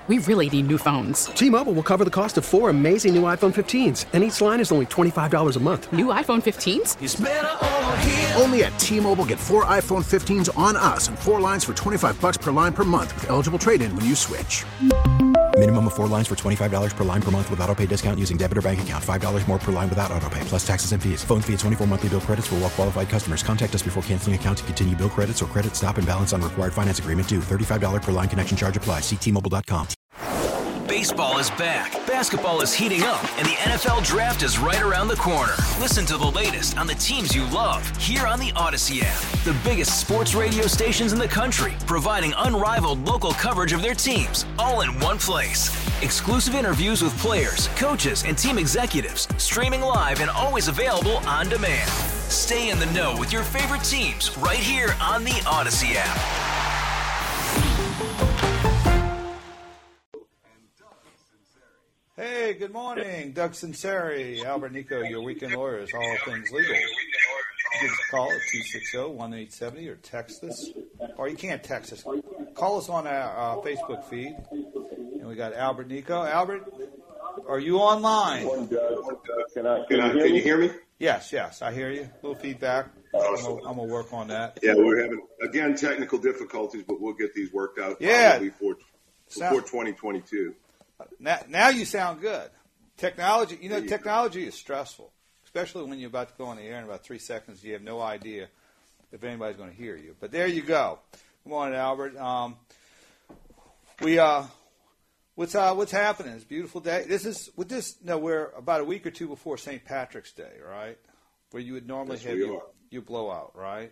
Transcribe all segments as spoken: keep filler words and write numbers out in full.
We really need new phones. T-Mobile will cover the cost of four amazing new iPhone fifteens, and each line is only twenty-five dollars a month. New iPhone fifteens? It's better over here. Only at T-Mobile, get four iPhone fifteens on us and four lines for twenty-five dollars per line per month with eligible trade-in when you switch. Minimum of four lines for twenty-five dollars per line per month with autopay discount using debit or bank account. five dollars more per line without autopay, plus taxes and fees. Phone fee at twenty-four monthly bill credits for well-qualified customers. Contact us before canceling account to continue bill credits or credit stop and balance on required finance agreement due. thirty-five dollars per line connection charge applies. See T Mobile dot com. Baseball is back, basketball is heating up, and the N F L Draft is right around the corner. Listen to the latest on the teams you love here on the Odyssey app. The biggest sports radio stations in the country, providing unrivaled local coverage of their teams, all in one place. Exclusive interviews with players, coaches, and team executives, streaming live and always available on demand. Stay in the know with your favorite teams right here on the Odyssey app. Hey, good morning. Doug Sinceri, Albert Nico, your weekend lawyers, all things legal. Give us a call at two six zero, one eight seven zero or text us. Or you can't text us. Call us on our uh, Facebook feed. And we got Albert Nico. Albert, are you online? Morning, Doug. Can I, can, can, I, you, can you hear me? Yes, yes, I hear you. A little feedback. Awesome. I'm going to work on that. Yeah, we're having, again, technical difficulties, but we'll get these worked out yeah. probably before, before twenty twenty-two. Now, now you sound good. Technology, you know, technology is stressful, especially when you're about to go on the air in about three seconds. You have no idea if anybody's going to hear you. But there you go. Good morning, Albert. Um, we uh, what's uh, what's happening? It's a beautiful day. This is with this. No, we're about a week or two before Saint Patrick's Day, right? Where you would normally yes, have your, your blowout, right?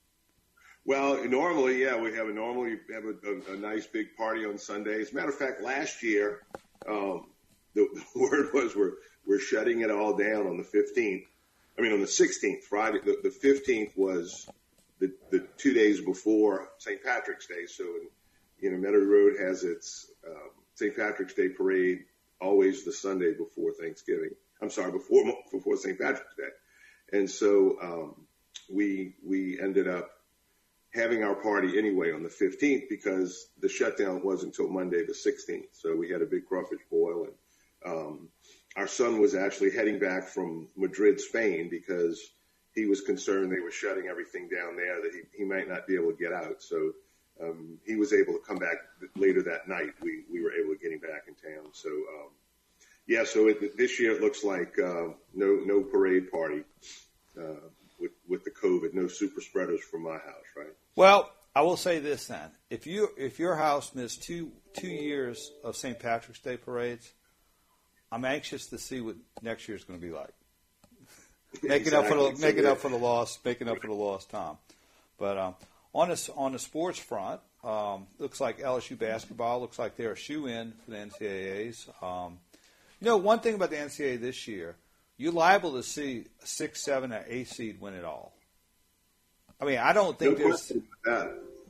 Well, normally, yeah, we have a normally have a, a, a nice big party on Sunday. As a matter of fact, last year, um, the, the word was we're we're shutting it all down on the fifteenth. I mean, on the sixteenth, Friday. The, the fifteenth was the the two days before Saint Patrick's Day. So, you know, Metairie Road has its um, Saint Patrick's Day parade always the Sunday before Thanksgiving. I'm sorry, before before Saint Patrick's Day, and so um, we we ended up having our party anyway on the fifteenth because the shutdown wasn't until Monday the sixteenth. So we had a big crawfish boil, and um, our son was actually heading back from Madrid, Spain, because he was concerned they were shutting everything down there, that he, he might not be able to get out. So um, he was able to come back later that night. We we were able to get him back in town. So um, yeah, so it, this year it looks like uh, no no parade party uh, with with the COVID, no super spreaders from my house, right? Well, I will say this then: if you if your house missed two two years of Saint Patrick's Day parades, I'm anxious to see what next year's going to be like. Making exactly. up for the making so, up for the loss, making up for the lost time. But um, on the on the sports front, um, looks like L S U basketball looks like they're a shoe-in for the N C double A's. Um, you know, one thing about the N C double A this year, you're liable to see a six, seven, or eight seed win it all. I mean, I don't think no there's. That.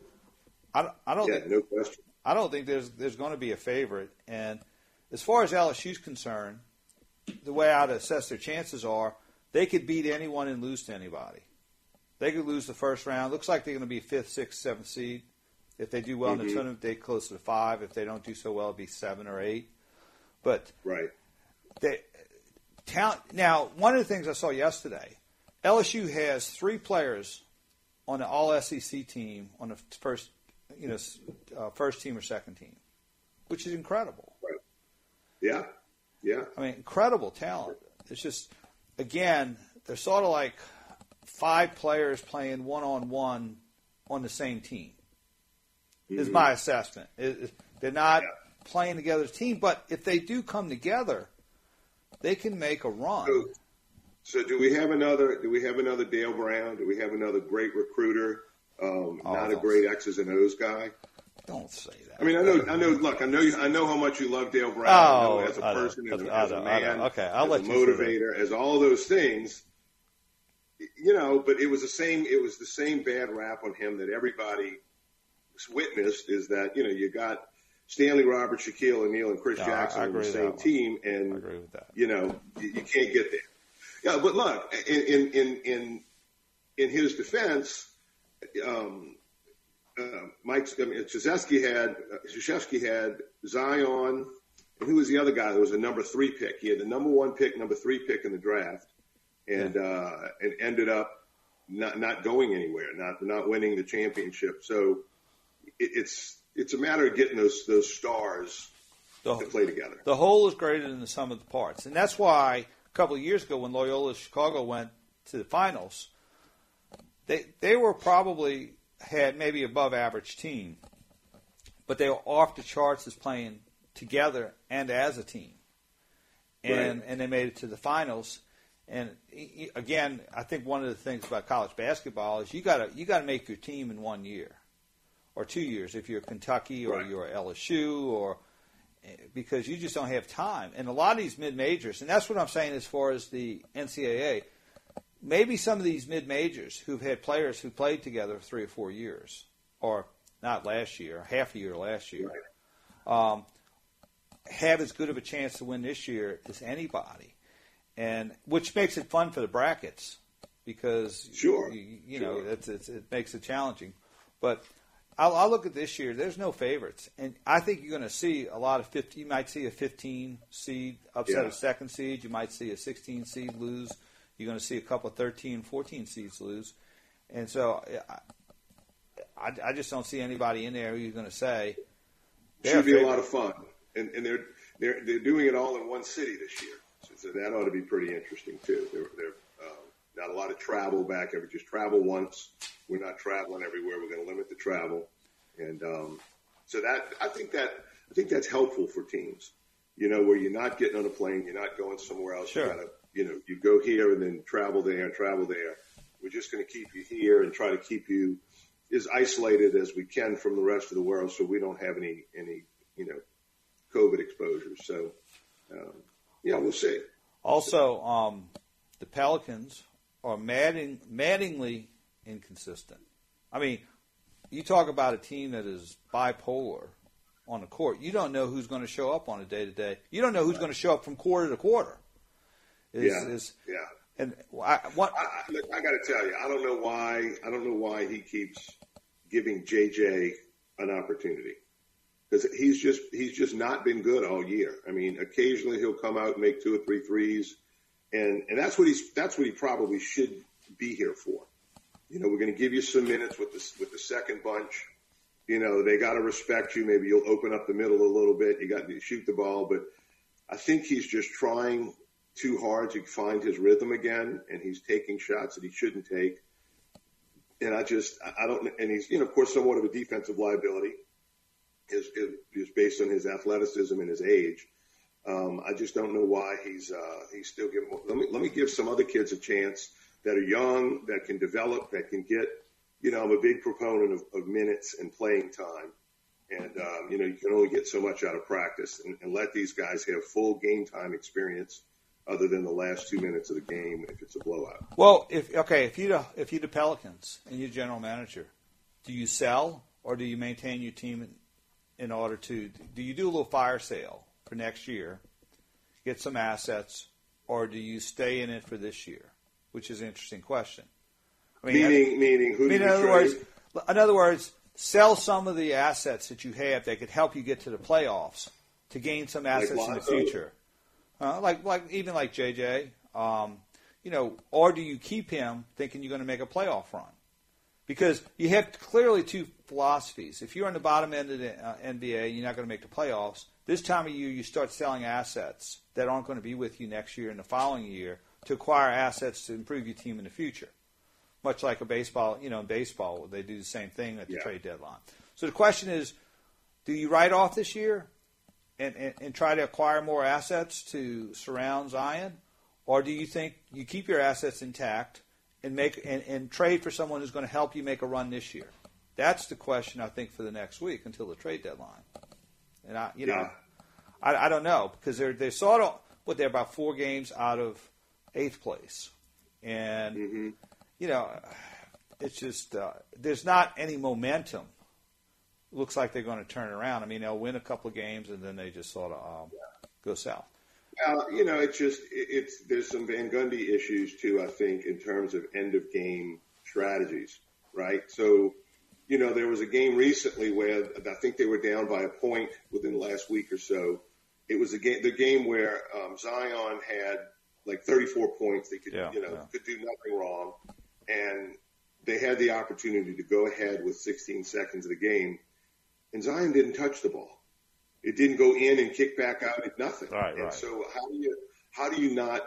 I don't. I don't yeah, think, no question. I don't think there's there's going to be a favorite. And as far as L S U's concerned, the way I'd assess their chances are they could beat anyone and lose to anybody. They could lose the first round. Looks like they're going to be fifth, sixth, seventh seed. If they do well mm-hmm. in the tournament, they closer to five. If they don't do so well, it'd be seven or eight. But right. They, talent, now, one of the things I saw yesterday, L S U has three players on the All S E C team on the first, you know, uh, first team or second team, which is incredible. Right. Yeah. Yeah. I mean, incredible talent. It's just, again, they're sort of like five players playing one-on-one on the same team, mm-hmm. is my assessment. It, it, they're not yeah. playing together as a team, but if they do come together, they can make a run. So, so do we have another? Do we have another Dale Brown? Do we have another great recruiter? Um, oh, not a great X's and O's guy. Don't say that. I mean, I know, I know. Look, I know, you, I know how much you love Dale Brown. Oh, I know as a person, as, as a man, okay, I'll as let a you motivator, as all those things. You know, but it was the same. It was the same bad rap on him that everybody witnessed. Is that you know you got Stanley Roberts, Shaquille O'Neal, and Chris no, Jackson on the same team, and I agree with that. You know, you, you can't get there. Yeah, but look, in in in in his defense, um, uh, Mike, I mean, Krzyzewski had uh, Krzyzewski had Zion, and who was the other guy that was a number three pick? He had the number one pick, number three pick in the draft, and uh, and ended up not not going anywhere, not not winning the championship. So it, it's it's a matter of getting those those stars the, to play together. The whole is greater than the sum of the parts, and that's why a couple of years ago when Loyola Chicago went to the finals, they they were probably had maybe above average team, but they were off the charts as playing together and as a team, and right. and they made it to the finals. And again, I think one of the things about college basketball is you gotta you gotta make your team in one year or two years if you're Kentucky or right. you're L S U, or because you just don't have time. And a lot of these mid majors, and that's what I'm saying as far as the N C double A. Maybe some of these mid majors who've had players who played together three or four years, or not last year, half a year last year, right. um, have as good of a chance to win this year as anybody. And which makes it fun for the brackets because sure. you, you sure. know it's, it's, it makes it challenging. But I'll, I'll look at this year. There's no favorites, and I think you're going to see a lot of fifty. You might see a fifteen seed upset yeah. a second seed. You might see a sixteen seed lose. You're going to see a couple of thirteen, fourteen seeds lose, and so I, I just don't see anybody in there who you're going to say should be a lot of fun, and, and they're they're they're doing it all in one city this year. So that ought to be pretty interesting, too. There, there, um, not a lot of travel back ever. Just travel once. We're not traveling everywhere. We're going to limit the travel. And um, so that I think that I think that's helpful for teams, you know, where you're not getting on a plane. You're not going somewhere else. Sure. You gotta, you know, you go here and then travel there and travel there. We're just going to keep you here and try to keep you as isolated as we can from the rest of the world so we don't have any, any you know, COVID exposure. So, um, yeah, we'll see. Also, um, the Pelicans are madding, maddeningly inconsistent. I mean, you talk about a team that is bipolar on the court. You don't know who's going to show up on a day-to-day. You don't know who's going to show up from quarter to quarter. Is, yeah, is, yeah. And I, what, I, I, look, I got to tell you, I don't know why. I don't know why he keeps giving J J an opportunity. Because he's just he's just not been good all year. I mean, occasionally he'll come out and make two or three threes, and and that's what he's that's what he probably should be here for. You know, we're going to give you some minutes with the with the second bunch. You know, they got to respect you. Maybe you'll open up the middle a little bit. You got to shoot the ball, but I think he's just trying too hard to find his rhythm again, and he's taking shots that he shouldn't take. And I just I don't. And he's you know, of course, somewhat of a defensive liability. Is, is based on his athleticism and his age. Um, I just don't know why he's uh, he's still giving. Let me let me give some other kids a chance that are young, that can develop, that can get. You know, I'm a big proponent of, of minutes and playing time, and um, you know you can only get so much out of practice, and, and let these guys have full game time experience, other than the last two minutes of the game if it's a blowout. Well, if okay, if you if you the Pelicans and you're general manager, do you sell or do you maintain your team? In, In order to, do you do a little fire sale for next year, get some assets, or do you stay in it for this year? Which is an interesting question. I mean, meaning, I, meaning, who I mean, do in you other trade? words, in other words, sell some of the assets that you have that could help you get to the playoffs to gain some assets like in the Lonzo? future. Uh, like, like even like J J, um, you know, or do you keep him thinking you're going to make a playoff run? Because you have clearly two philosophies. If you're on the bottom end of the uh, N B A and you're not going to make the playoffs, this time of year you start selling assets that aren't going to be with you next year and the following year to acquire assets to improve your team in the future. Much like a baseball, you know, in baseball, they do the same thing at the yeah. trade deadline. So the question is, do you write off this year and, and, and try to acquire more assets to surround Zion? Or do you think you keep your assets intact and make and, and trade for someone who's going to help you make a run this year? That's the question, I think, for the next week until the trade deadline. And I, you know, yeah. I, I don't know because they're they're sort of what they're about four games out of eighth place, and mm-hmm. you know, it's just uh, there's not any momentum. Looks like they're going to turn around. I mean, they'll win a couple of games and then they just sort of um, go south. Well, you know, it's just it, it's there's some Van Gundy issues too. I think in terms of end of game strategies, right? So you know, there was a game recently where I think they were down by a point within the last week or so. It was a game, the game where um, Zion had like thirty-four points. They could, yeah, you know, yeah. could do nothing wrong, and they had the opportunity to go ahead with sixteen seconds of the game, and Zion didn't touch the ball. It didn't go in and kick back out at nothing. Right, and right. so how do you how do you not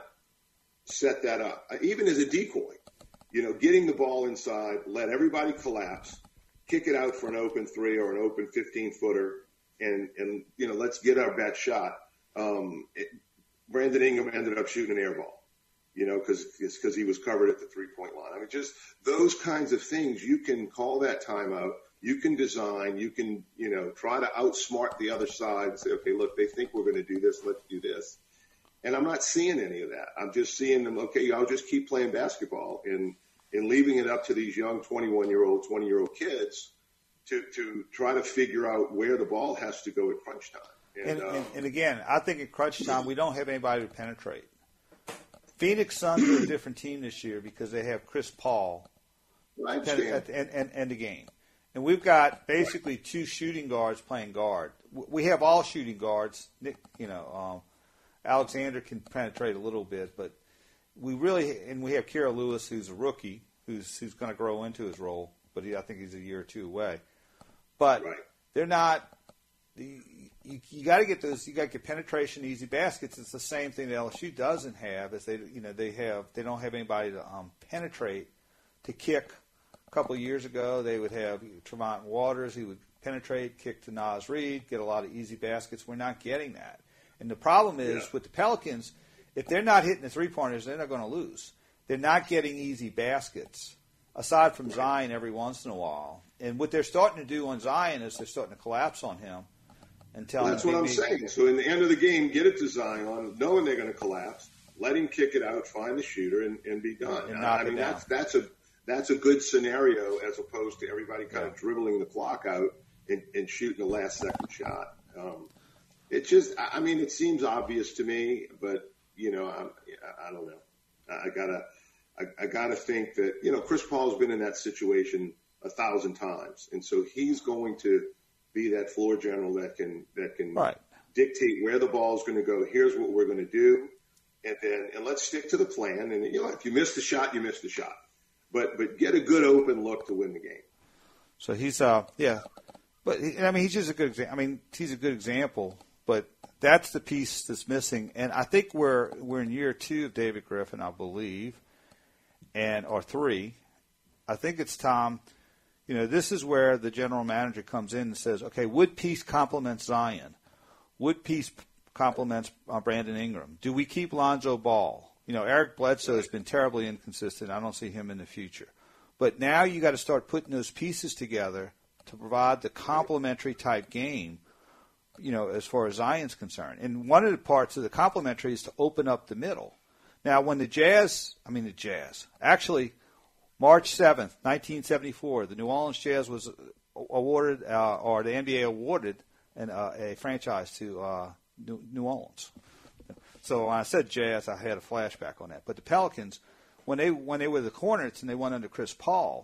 set that up, even as a decoy? You know, getting the ball inside, let everybody collapse, kick it out for an open three or an open fifteen-footer, and, and you know, let's get our best shot. Um, it, Brandon Ingram ended up shooting an air ball, you know, because because he was covered at the three-point line. I mean, just those kinds of things, you can call that timeout. You can design. You can, you know, try to outsmart the other side and say, okay, look, they think we're going to do this. Let's do this. And I'm not seeing any of that. I'm just seeing them, okay, I'll just keep playing basketball and, and leaving it up to these young twenty-one-year-old, twenty-year-old kids to, to try to figure out where the ball has to go at crunch time. And, And, um, and, and again, I think at crunch time, we don't have anybody to penetrate. Phoenix Suns are a different team this year because they have Chris Paul I at, understand. at, at, at end of game. And we've got basically two shooting guards playing guard. We have all shooting guards. Nick, you know, um, Alexander can penetrate a little bit, but we really, and we have Kira Lewis, who's a rookie, who's who's going to grow into his role, but he, I think he's a year or two away. But Right. they're not. You, you, you got to get those. You got to get penetration, easy baskets. It's the same thing that L S U doesn't have. Is they, you know, they have they don't have anybody to um, penetrate, to kick. A couple of years ago, they would have Tremont Waters. He would penetrate, kick to Naz Reid, get a lot of easy baskets. We're not getting that. And the problem is Yeah. with the Pelicans, if they're not hitting the three-pointers, they're not going to lose. They're not getting easy baskets, aside from Zion every once in a while. And what they're starting to do on Zion is they're starting to collapse on him and tell Well, him. that's what I'm maybe- saying. So in the end of the game, get it to Zion, knowing they're going to collapse, let him kick it out, find the shooter, and, and be done. And knock I mean, it down. that's that's a that's a good scenario as opposed to everybody kind Yeah. of dribbling the clock out and, and shooting the last second shot. Um, it just, I I mean, it seems obvious to me, but you know, I'm, I don't know. I gotta, I, I gotta think that you know, Chris Paul's been in that situation a thousand times, and so he's going to be that floor general that can that can Right. dictate where the ball is going to go. Here's what we're going to do, and then and let's stick to the plan. And you know, if you miss the shot, you miss the shot, but but get a good open look to win the game. So he's, uh, yeah, but he- I mean, he's just a good example. I mean, he's a good example, but that's the piece that's missing. And I think we're we're in year two of David Griffin, I believe, and or three. I think it's Tom. You know, this is where the general manager comes in and says, okay, Wood Peace complements Zion. Wood Peace complements uh, Brandon Ingram. Do we keep Lonzo Ball? You know, Eric Bledsoe has been terribly inconsistent. I don't see him in the future. But now you got to start putting those pieces together to provide the complementary type game, you know, as far as Zion's concerned. And one of the parts of the complementary is to open up the middle. Now, when the Jazz, I mean the Jazz, actually – March seventh, nineteen seventy-four, the New Orleans Jazz was awarded, uh, or the N B A awarded, an, uh, a franchise to uh, New, New Orleans. So when I said Jazz, I had a flashback on that. But the Pelicans, when they when they were the Hornets and they went under Chris Paul,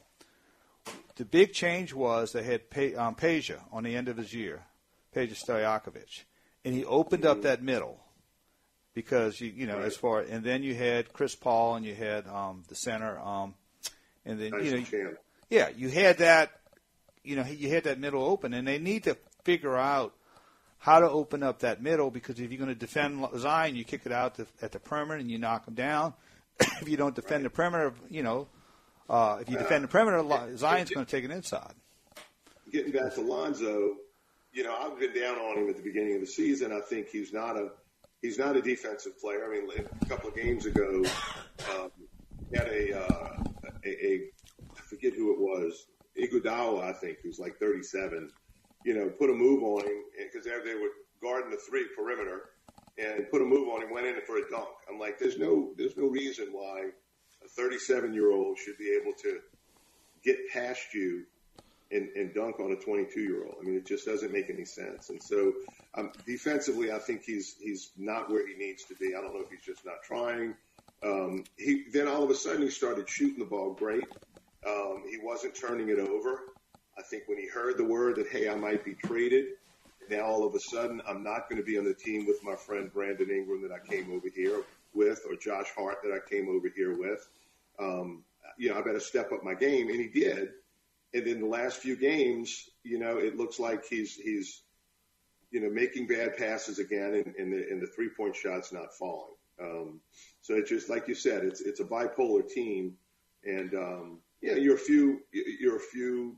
the big change was they had Pe- um, Peja on the end of his year, Peja Stojakovic, and he opened up that middle. Because you you know Right. as far and then you had Chris Paul and you had um, the center. Um, And then, you know, Chance. yeah, you had that, you know, you had that middle open, and they need to figure out how to open up that middle because if you're going to defend Zion, you kick it out to, at the perimeter and you knock him down. If you don't defend the perimeter, you know, uh, if you defend the perimeter, Zion's going to take it inside. Getting back to Lonzo, you know, I've been down on him at the beginning of the season. I think he's not a he's not a defensive player. I mean, a couple of games ago, um, he had a. Uh, A, a, I forget who it was, Iguodala, I think, who's like thirty-seven, you know, put a move on him because they were guarding the three perimeter and put a move on him, went in for a dunk. I'm like, there's no, there's no reason why a thirty-seven-year-old should be able to get past you and, and dunk on a twenty-two-year-old. I mean, it just doesn't make any sense. And so um, defensively, I think he's he's not where he needs to be. I don't know if he's just not trying. Um, he then all of a sudden he started shooting the ball great. Um, he wasn't turning it over. I think when he heard the word that, hey, I might be traded, now all of a sudden I'm not going to be on the team with my friend Brandon Ingram that I came over here with, or Josh Hart that I came over here with. Um, you know, I better step up my game, and he did. And in the last few games, you know, it looks like he's he's you know making bad passes again, and, and the and the three point shot's not falling. Um, so it's just like you said, it's it's a bipolar team, and um, yeah, you're a few you're a few.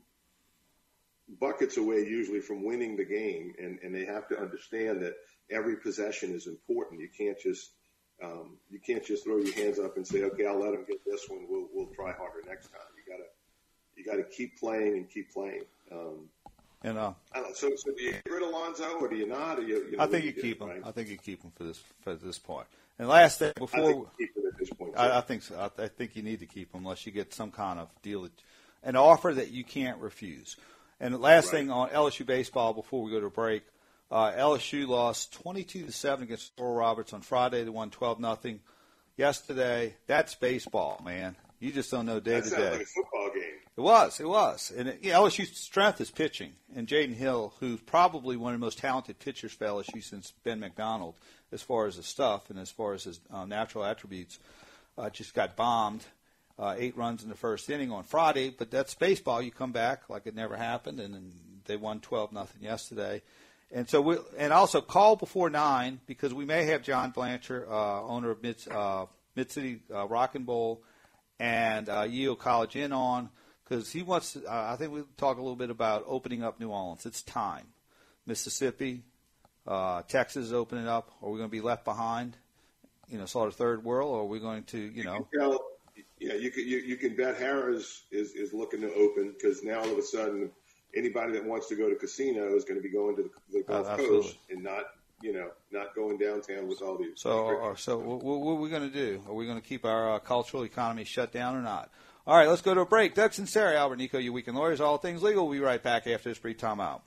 buckets away usually from winning the game, and, and they have to understand that every possession is important. You can't just um, you can't just throw your hands up and say, okay, I'll let them get this one. We'll we'll try harder next time. You gotta you gotta keep playing and keep playing. Um, and uh, I don't know. So, so do you get rid of Lonzo or do you not? Or you, you know, I think you, you keep do, him. right? I think you keep him for this for this point. And last thing before, I think you keep him at this point. I, I think so. I, I think you need to keep him unless you get some kind of deal, that, an offer that you can't refuse. And the last Right. thing on L S U baseball before we go to break, uh, L S U lost twenty-two to seven against Oral Roberts on Friday. They won twelve nothing. Yesterday, that's baseball, man. You just don't know day That to sounds day. like a football game. It was, it was. And it, yeah, L S U's strength is pitching. And Jaden Hill, who's probably one of the most talented pitchers for L S U since Ben McDonald, as far as his stuff and as far as his uh, natural attributes, uh, just got bombed. Uh, eight runs in the first inning on Friday, but that's baseball. You come back like it never happened, and, and they won twelve nothing yesterday. And so we and also call before nine because we may have John Blanchard, uh, owner of Mid uh, Mid City uh, Rock and Bowl, and uh, Yale College in on because he wants. To, uh, I think we'll talk a little bit about opening up New Orleans. It's time. Mississippi, uh, Texas is opening up. Are we going to be left behind? You know, sort of third world, or are we going to, you know? You know Yeah, you can you, you can bet Harrah's is, is looking to open because now all of a sudden anybody that wants to go to casino is going to be going to the, the Gulf Uh, Coast and not you know not going downtown with all these. So, uh, so what, what are we going to do? Are we going to keep our uh, cultural economy shut down or not? All right, let's go to a break. Doug Sinceri, Albert Nico, your Weekend Lawyers, all things legal. We'll be right back after this brief timeout.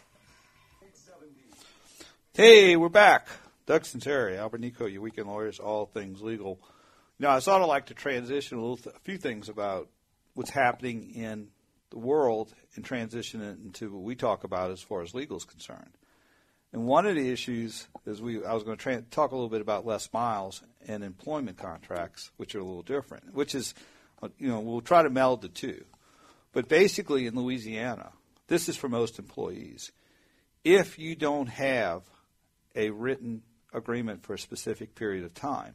Hey, we're back. Doug Sinceri, Albert Nico, your Weekend Lawyers, all things legal. Now, I sort of like to transition a, little th- a few things about what's happening in the world and transition it into what we talk about as far as legal is concerned. And one of the issues is we I was going to tra- talk a little bit about Les Miles and employment contracts, which are a little different, which is, you know, we'll try to meld the two. But basically in Louisiana, this is for most employees. If you don't have a written agreement for a specific period of time,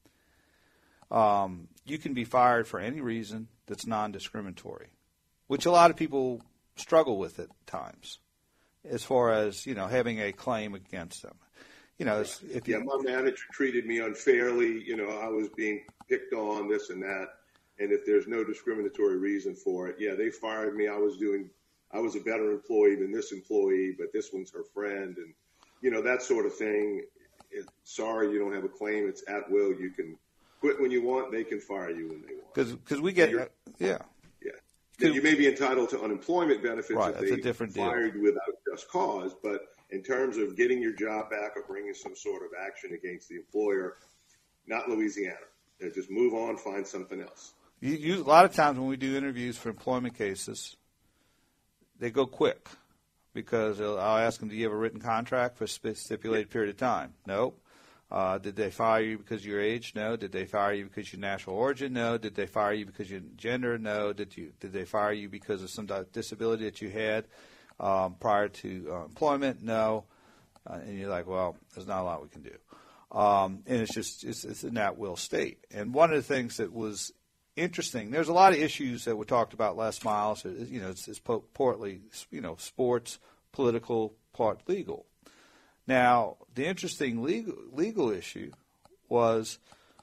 Um, you can be fired for any reason that's non-discriminatory, which a lot of people struggle with at times, as far as, you know, having a claim against them. You know, if yeah, you, my manager treated me unfairly. You know, I was being picked on, this and that. And if there's no discriminatory reason for it, yeah, they fired me. I was doing, I was a better employee than this employee, but this one's her friend, and you know that sort of thing. It, sorry, you don't have a claim. It's at will. You can quit when you want. They can fire you when they want. Because we get, You're, yeah. Yeah. Then you may be entitled to unemployment benefits Right, if that's they a different deal. fired you without just cause. But in terms of getting your job back or bringing some sort of action against the employer, not Louisiana. They just move on, find something else. You, you, a lot of times when we do interviews for employment cases, they go quick because I'll ask them, do you have a written contract for a stipulated period of time? Nope. Uh, did they fire you because of your age? No. Did they fire you because of your national origin? No. Did they fire you because of your gender? No. Did you did they fire you because of some disability that you had um, prior to uh, employment? No. Uh, and you're like, well, there's not a lot we can do. Um, and it's just it's, it's an at-will state. And one of the things that was interesting, there's a lot of issues that were talked about Les Miles. You know, it's, it's partly, you know, sports, political, part legal. Now, the interesting legal, legal issue was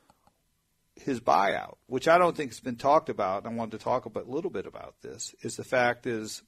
his buyout, which I don't think has been talked about. And I wanted to talk about, a little bit about this, is the fact is,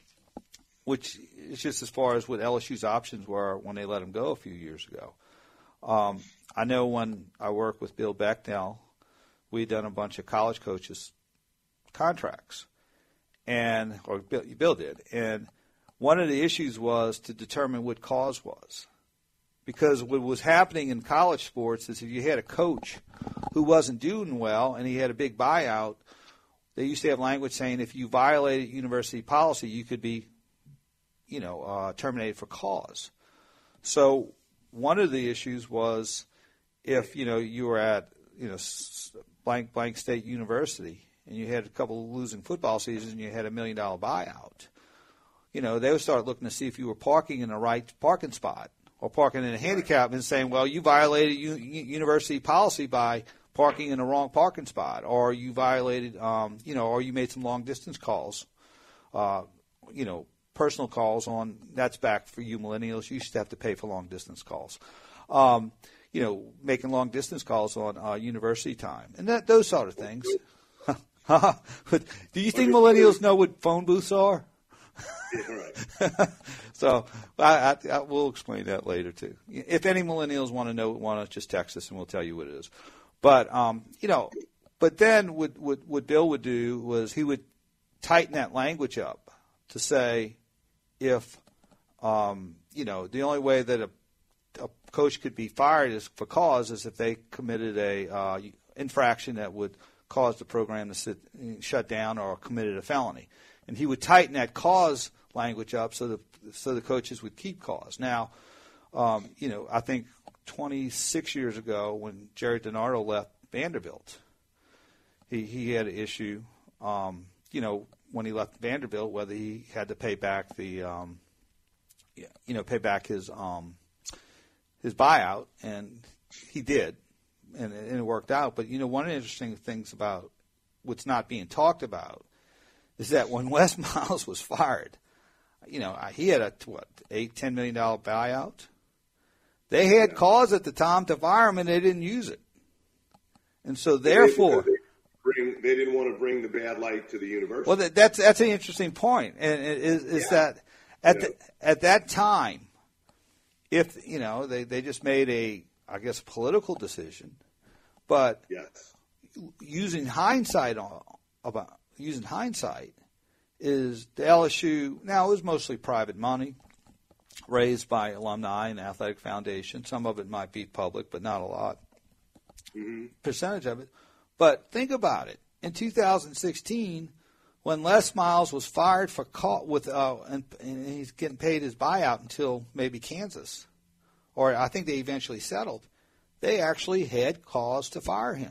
which is just as far as what L S U's options were when they let him go a few years ago. Um, I know when I worked with Bill Becknell, we'd done a bunch of college coaches' contracts, and or Bill, Bill did, and one of the issues was to determine what cause was. Because what was happening in college sports is if you had a coach who wasn't doing well and he had a big buyout, they used to have language saying if you violated university policy, you could be, you know, uh, terminated for cause. So one of the issues was if, you know, you were at, you know, blank, blank state university and you had a couple of losing football seasons and you had a million dollar buyout, you know, they would start looking to see if you were parking in the right parking spot or parking in a handicap and saying, well, you violated u- university policy by parking in the wrong parking spot, or you violated, um, you know, or you made some long distance calls, uh, you know, personal calls on, that's back for you millennials. You used to have to pay for long distance calls. Um, you know, making long distance calls on uh, university time and that those sort of things. Do you think millennials know what phone booths are? Yeah, right. So I, I, I will explain that later too. If any millennials want to know, want to just text us and we'll tell you what it is. But um, you know, but then what, what what Bill would do was he would tighten that language up to say if um, you know the only way that a, a coach could be fired is for cause is if they committed a uh, infraction that would cause the program to sit, shut down or committed a felony. And he would tighten that cause language up so the so the coaches would keep cause. Now, um, you know, I think twenty-six years ago when Jerry DiNardo left Vanderbilt, he he had an issue, um, you know, when he left Vanderbilt, whether he had to pay back the, um, you know, pay back his um, his buyout, and he did, and, and it worked out. But you know, one of the interesting things about what's not being talked about is that when Wes Miles was fired, you know, he had a, what, eight, ten million dollar buyout. They had cause at the time to fire him, and they didn't use it. And so, therefore, they, bring, they didn't want to bring the bad light to the university. Well, that, that's that's an interesting point, and it is, is yeah. that at yeah. the, at that time, if you know, they, they just made a, I guess, political decision, but yes. using hindsight on about. Using hindsight, is the L S U, now it was mostly private money raised by alumni and athletic foundation. Some of it might be public, but not a lot. Mm-hmm. Percentage of it. But think about it. In two thousand sixteen, when Les Miles was fired for call, with uh, and, and he's getting paid his buyout until maybe Kansas, or I think they eventually settled, they actually had cause to fire him.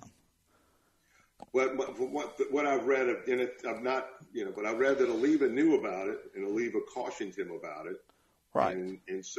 What, what, what I've read in it, I'm not, you know, but I read that Oliva knew about it and Oliva cautioned him about it. Right. And, and so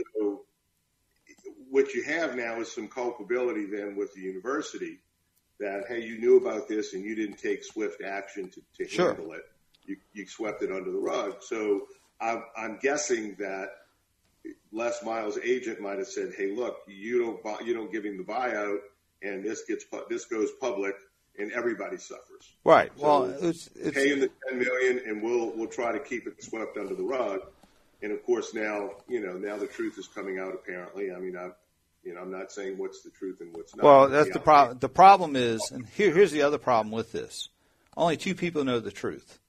what you have now is some culpability then with the university that, hey, you knew about this and you didn't take swift action to, to sure. handle it. You, you swept it under the rug. So I'm, I'm guessing that Les Miles' agent might have said, hey, look, you don't, you don't give him the buyout and this gets, this goes public. And everybody suffers. Right. So well, it's, it's pay him the ten million dollars, and we'll we'll try to keep it swept under the rug. And of course, now you know now the truth is coming out. Apparently, I mean, I, you know, I'm not saying what's the truth and what's not. Well, that's the problem. The problem is, and here here's the other problem with this: only two people know the truth.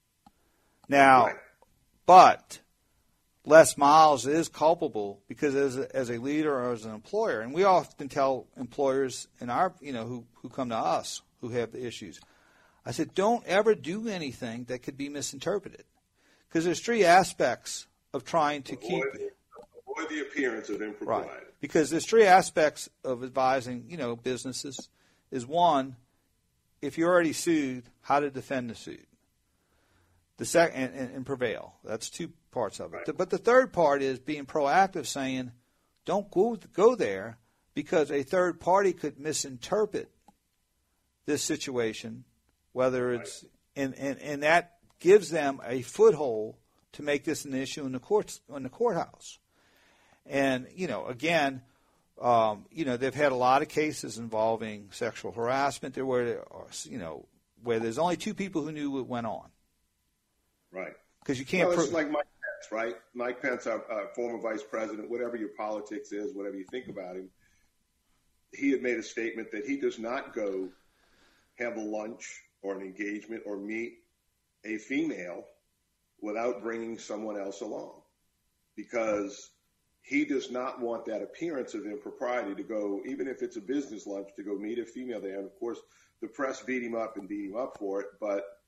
Now, right. But Les Miles is culpable because as a, as a leader or as an employer, and we often tell employers in our you know who who come to us. Who have the issues. I said, don't ever do anything that could be misinterpreted. Because there's three aspects of trying to avoid, keep avoid the appearance of impropriety. Right. Because there's three aspects of advising, you know, businesses. Is one, if you're already sued, how to defend the suit. The second and, and, and prevail. That's two parts of it. Right. But the third part is being proactive, saying, don't go go there because a third party could misinterpret this situation, whether it's right. and, and, and that gives them a foothold to make this an issue in the courts in the courthouse. And you know, again, um, you know, they've had a lot of cases involving sexual harassment. There were, you know, where there's only two people who knew what went on. Right. Because you can't. Well, it's pro- like Mike Pence, right? Mike Pence, our uh, former vice president, whatever your politics is, whatever you think about him, he had made a statement that he does not go have a lunch or an engagement or meet a female without bringing someone else along, because he does not want that appearance of impropriety to go, even if it's a business lunch, to go meet a female there. And of course, the press beat him up and beat him up for it. But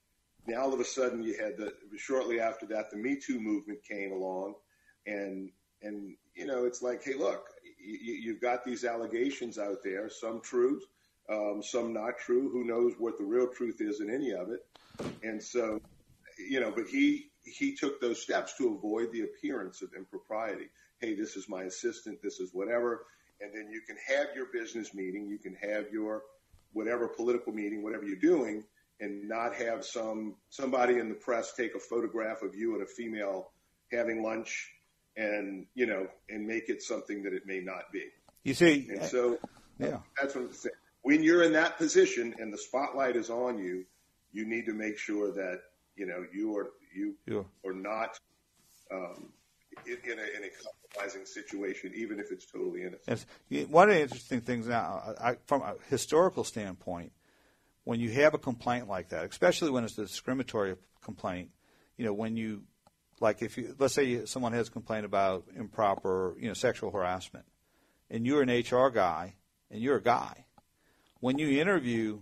now all of a sudden you had the shortly after that the Me Too movement came along, and and you know it's like, hey, look, you, you've got these allegations out there, some true, um, some not true. Who knows what the real truth is in any of it? And so, you know, but he he took those steps to avoid the appearance of impropriety. Hey, this is my assistant, this is whatever, and then you can have your business meeting, you can have your whatever political meeting, whatever you're doing, and not have some somebody in the press take a photograph of you and a female having lunch, and you know, and make it something that it may not be. You see, and so yeah, that's what I'm saying. When you're in that position and the spotlight is on you, you need to make sure that you know you are you yeah. are not um, in, in, a, in a compromising situation, even if it's totally innocent. Yes. One of the interesting things now, I, from a historical standpoint, when you have a complaint like that, especially when it's a discriminatory complaint, you know, when you, like if you, let's say you, someone has a complaint about improper, you know, sexual harassment, and you're an H R guy, and you're a guy, when you interview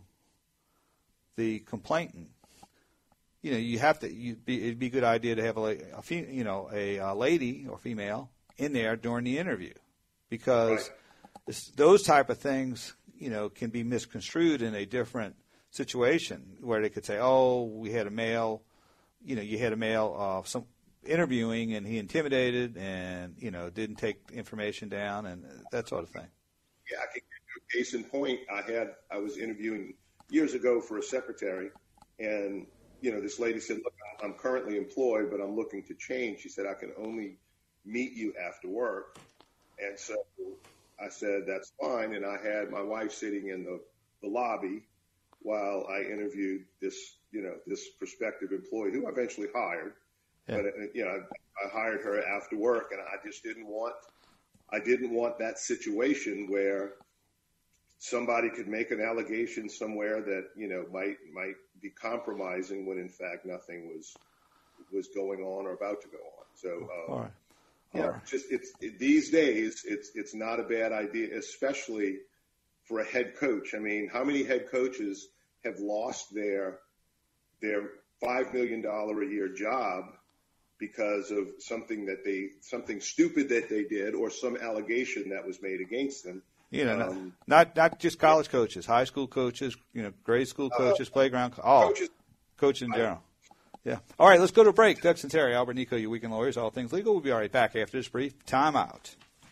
the complainant, you know, you have to, you'd be, it'd be a good idea to have a, a fem, you know, a, a lady or female in there during the interview, because right. this, those type of things, you know, can be misconstrued in a different situation where they could say, oh, we had a male, you know, you had a male uh, some interviewing and he intimidated and, you know, didn't take information down and that sort of thing. Yeah, I can give you a case in point. I had, I was interviewing years ago for a secretary, and, you know, this lady said, look, I'm currently employed, but I'm looking to change. She said, I can only meet you after work. And so I said, that's fine. And I had my wife sitting in the, the lobby while I interviewed this, you know, this prospective employee who I eventually hired. Yeah. But, you know, I, I hired her after work, and I just didn't want, I didn't want that situation where somebody could make an allegation somewhere that, you know, might, might be compromising when in fact nothing was, was going on or about to go on. So, um, All right. Yeah, All right. just it's it, these days it's it's not a bad idea, especially for a head coach. I mean, how many head coaches have lost their their five million dollar a year job because of something that they something stupid that they did or some allegation that was made against them? You know, um, not not just college coaches, high school coaches, you know, grade school coaches, uh, playground, all coaches, coaches in general. Yeah. All right, let's go to a break. Doug Sunseri, Albert Nico, your Weekend Lawyers, all things legal. We'll be right back after this brief timeout.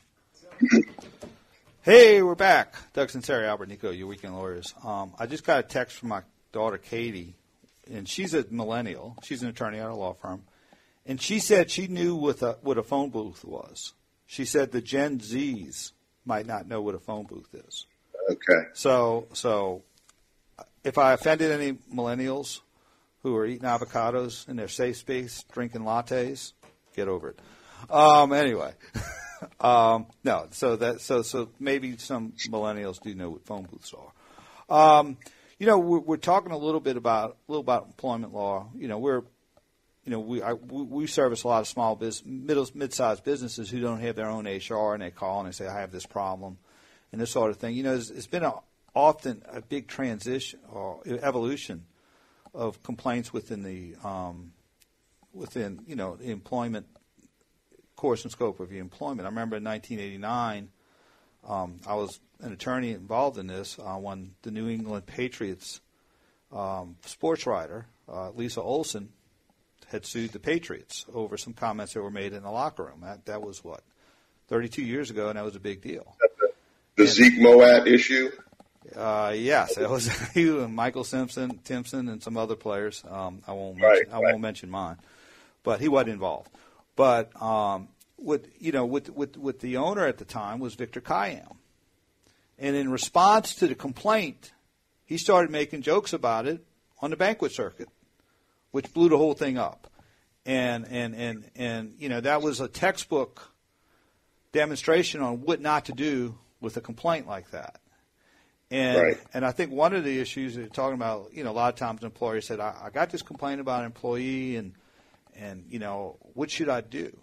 Hey, we're back. Doug Sunseri, Albert Nico, your Weekend Lawyers. Um, I just got a text from my daughter, Katie, and she's a millennial. She's an attorney at a law firm. And she said she knew what a, what a phone booth was. She said the Gen Zs might not know what a phone booth is. Okay. So, so if I offended any millennials who are eating avocados in their safe space, drinking lattes, get over it. Um, anyway, um, no. So that so so maybe some millennials do know what phone booths are. Um, you know, we're, we're talking a little bit about a little about employment law. You know, we're you know we I, we, we service a lot of small business, middle mid-sized businesses who don't have their own H R, and they call and they say, I have this problem, and this sort of thing. You know, it's, it's been a, often a big transition or evolution of complaints within the um, within you know the employment course and scope of your employment. I remember in nineteen eighty-nine, um, I was an attorney involved in this uh, when the New England Patriots um, sports writer uh, Lisa Olson had sued the Patriots over some comments that were made in the locker room. That that was what thirty-two years ago, and that was a big deal. The Zeke Moat issue. Uh, yes, it was you and Michael Simpson, Timpson, and some other players. Um, I won't right, mention, I right. won't mention mine, but he wasn't involved. But um, with you know, with with with the owner at the time was Victor Kiam, and in response to the complaint, he started making jokes about it on the banquet circuit, which blew the whole thing up. And and and and you know that was a textbook demonstration on what not to do with a complaint like that. And right. and I think one of the issues they're talking about, you know, a lot of times an employer said, I, I got this complaint about an employee, and and you know, what should I do?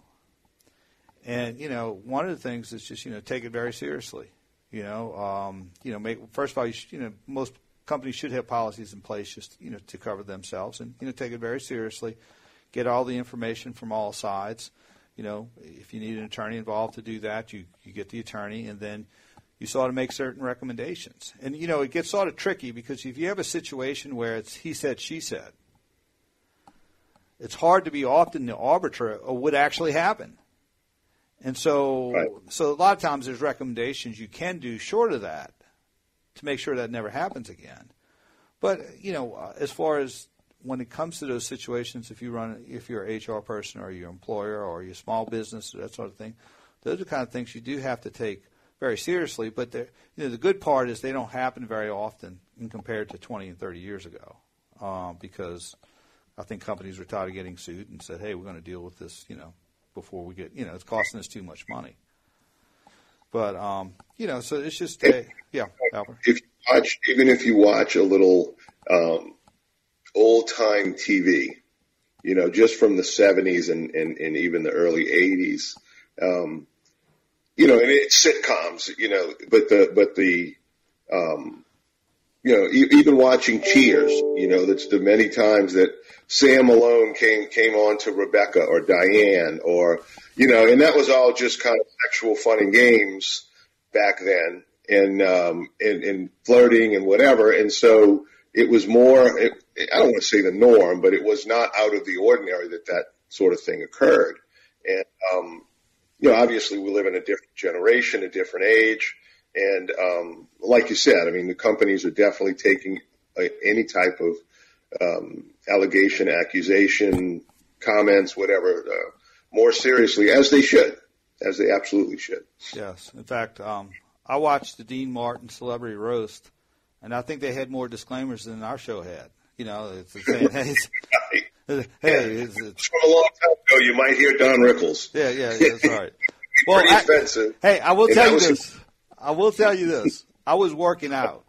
And you know, one of the things is just you know take it very seriously. You know, um, you know, make first of all, you, should, you know, most companies should have policies in place just, you know, to cover themselves and, you know, take it very seriously, get all the information from all sides. You know, if you need an attorney involved to do that, you, you get the attorney, and then you sort of make certain recommendations. And, you know, it gets sort of tricky because if you have a situation where it's he said, she said, it's hard to be often the arbiter of what actually happened. And so, right. so a lot of times there's recommendations you can do short of that to make sure that never happens again. But, you know, uh, as far as when it comes to those situations, if you run, if you're an H R person or your employer or your small business or that sort of thing, those are the kind of things you do have to take very seriously. But you know, the good part is they don't happen very often in compared to twenty and thirty years ago, um, because I think companies were tired of getting sued and said, "Hey, we're going to deal with this," you know, before we get, you know, it's costing us too much money. But um, you know, so it's just, uh, yeah, Albert. If you watch, even if you watch a little. Um, old-time T V, you know, just from the seventies and, and, and even the early eighties, um, you know, and it's sitcoms, you know, but the, but the, um, you know, e- even watching Cheers, you know, that's the many times that Sam Malone came, came on to Rebecca or Diane or, you know, and that was all just kind of sexual fun and games back then and, um, and, and flirting and whatever. And so, it was more, it, I don't want to say the norm, but it was not out of the ordinary that that sort of thing occurred. And, um, you know, obviously we live in a different generation, a different age. And, um, like you said, I mean, the companies are definitely taking a, any type of, um, allegation, accusation, comments, whatever, uh, more seriously, as they should, as they absolutely should. Yes. In fact, um, I watched the Dean Martin Celebrity Roast. And I think they had more disclaimers than our show had. You know, it's saying, hey, it's, hey, it's, it's from a long time ago, you might hear Don Rickles. Yeah, yeah, yeah, that's right. Well, pretty I, offensive. Hey, I will and tell you was, this. I will tell you this. I was working out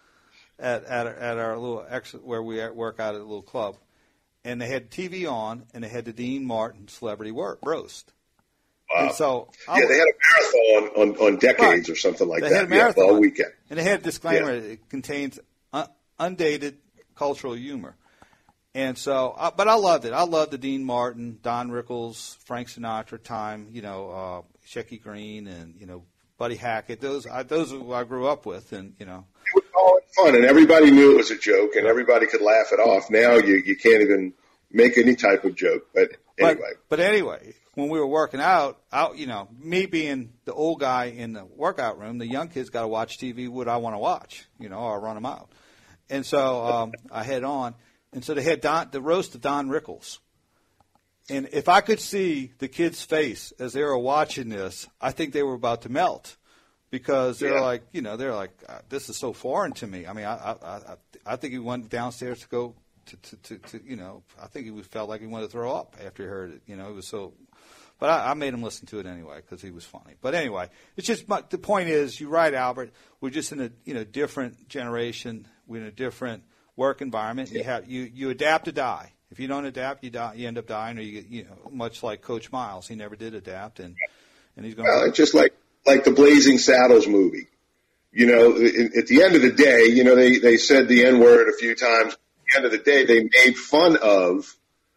at at, at our little exit where we work out at a little club, and they had T V on, and they had the Dean Martin Celebrity work, Roast. Wow. And so I, yeah, they had a marathon on, on, on decades right. or something like they that. Had a marathon yeah, all weekend. And they had a disclaimer. Yeah. It contains un, undated cultural humor. And so, uh, but I loved it. I loved the Dean Martin, Don Rickles, Frank Sinatra time, you know, uh, Shecky Green and, you know, Buddy Hackett. Those I, those are who I grew up with, and, you know. It was all fun, and everybody knew it was a joke, and everybody could laugh it off. Now you, you can't even make any type of joke. But anyway. But, but anyway. When we were working out, out, you know, me being the old guy in the workout room, the young kids got to watch T V what I want to watch, you know, or run them out. And so um, I head on. And so they had Don, the roast of Don Rickles. And if I could see the kids' face as they were watching this, I think they were about to melt because they're yeah. like, you know, they're like, this is so foreign to me. I mean, I I, I, I think he went downstairs to go to, to, to, to, you know, I think he felt like he wanted to throw up after he heard it. You know, it was so. But I, I made him listen to it anyway because he was funny. But anyway, it's just the point is, you're right, Albert. We're just in a you know different generation. We're in a different work environment. Yeah. You have you, you adapt to die. If you don't adapt, you die. You end up dying, or you get you know much like Coach Miles. He never did adapt, and and he's going. Well, it's just like like the Blazing Saddles movie. You know, at the end of the day, you know they they said the N word a few times. At the end of the day, they made fun of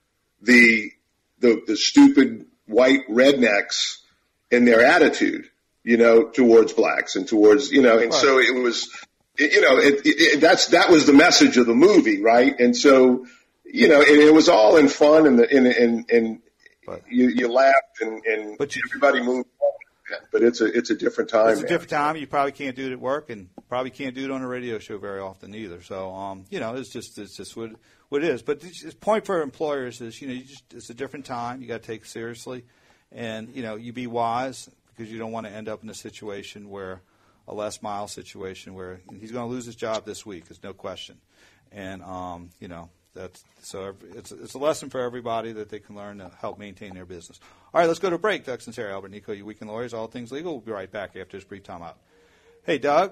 the the the stupid white rednecks and their attitude, you know, towards blacks and towards, you know, and right. so it was, you know, it, it, that's, that was the message of the movie. Right. And so, you know, it, it was all in fun and, and, and, and right. you, you laughed and, and but you, everybody moved on. But it's a, it's a different time. It's a different time. You probably can't do it at work and probably can't do it on a radio show very often either. So, um, you know, it's just, it's just what, what it is. But the point for employers is, you know, you just, it's a different time. You got to take it seriously, and you know, you be wise because you don't want to end up in a situation where a Les Miles situation where he's going to lose his job this week. There's no question, and um, you know, that's so it's it's a lesson for everybody that they can learn to help maintain their business. All right, let's go to a break. Doug Sinceri, Albert Nico, your Weekend Lawyers, all things legal. We'll be right back after this brief time out. Hey, Doug.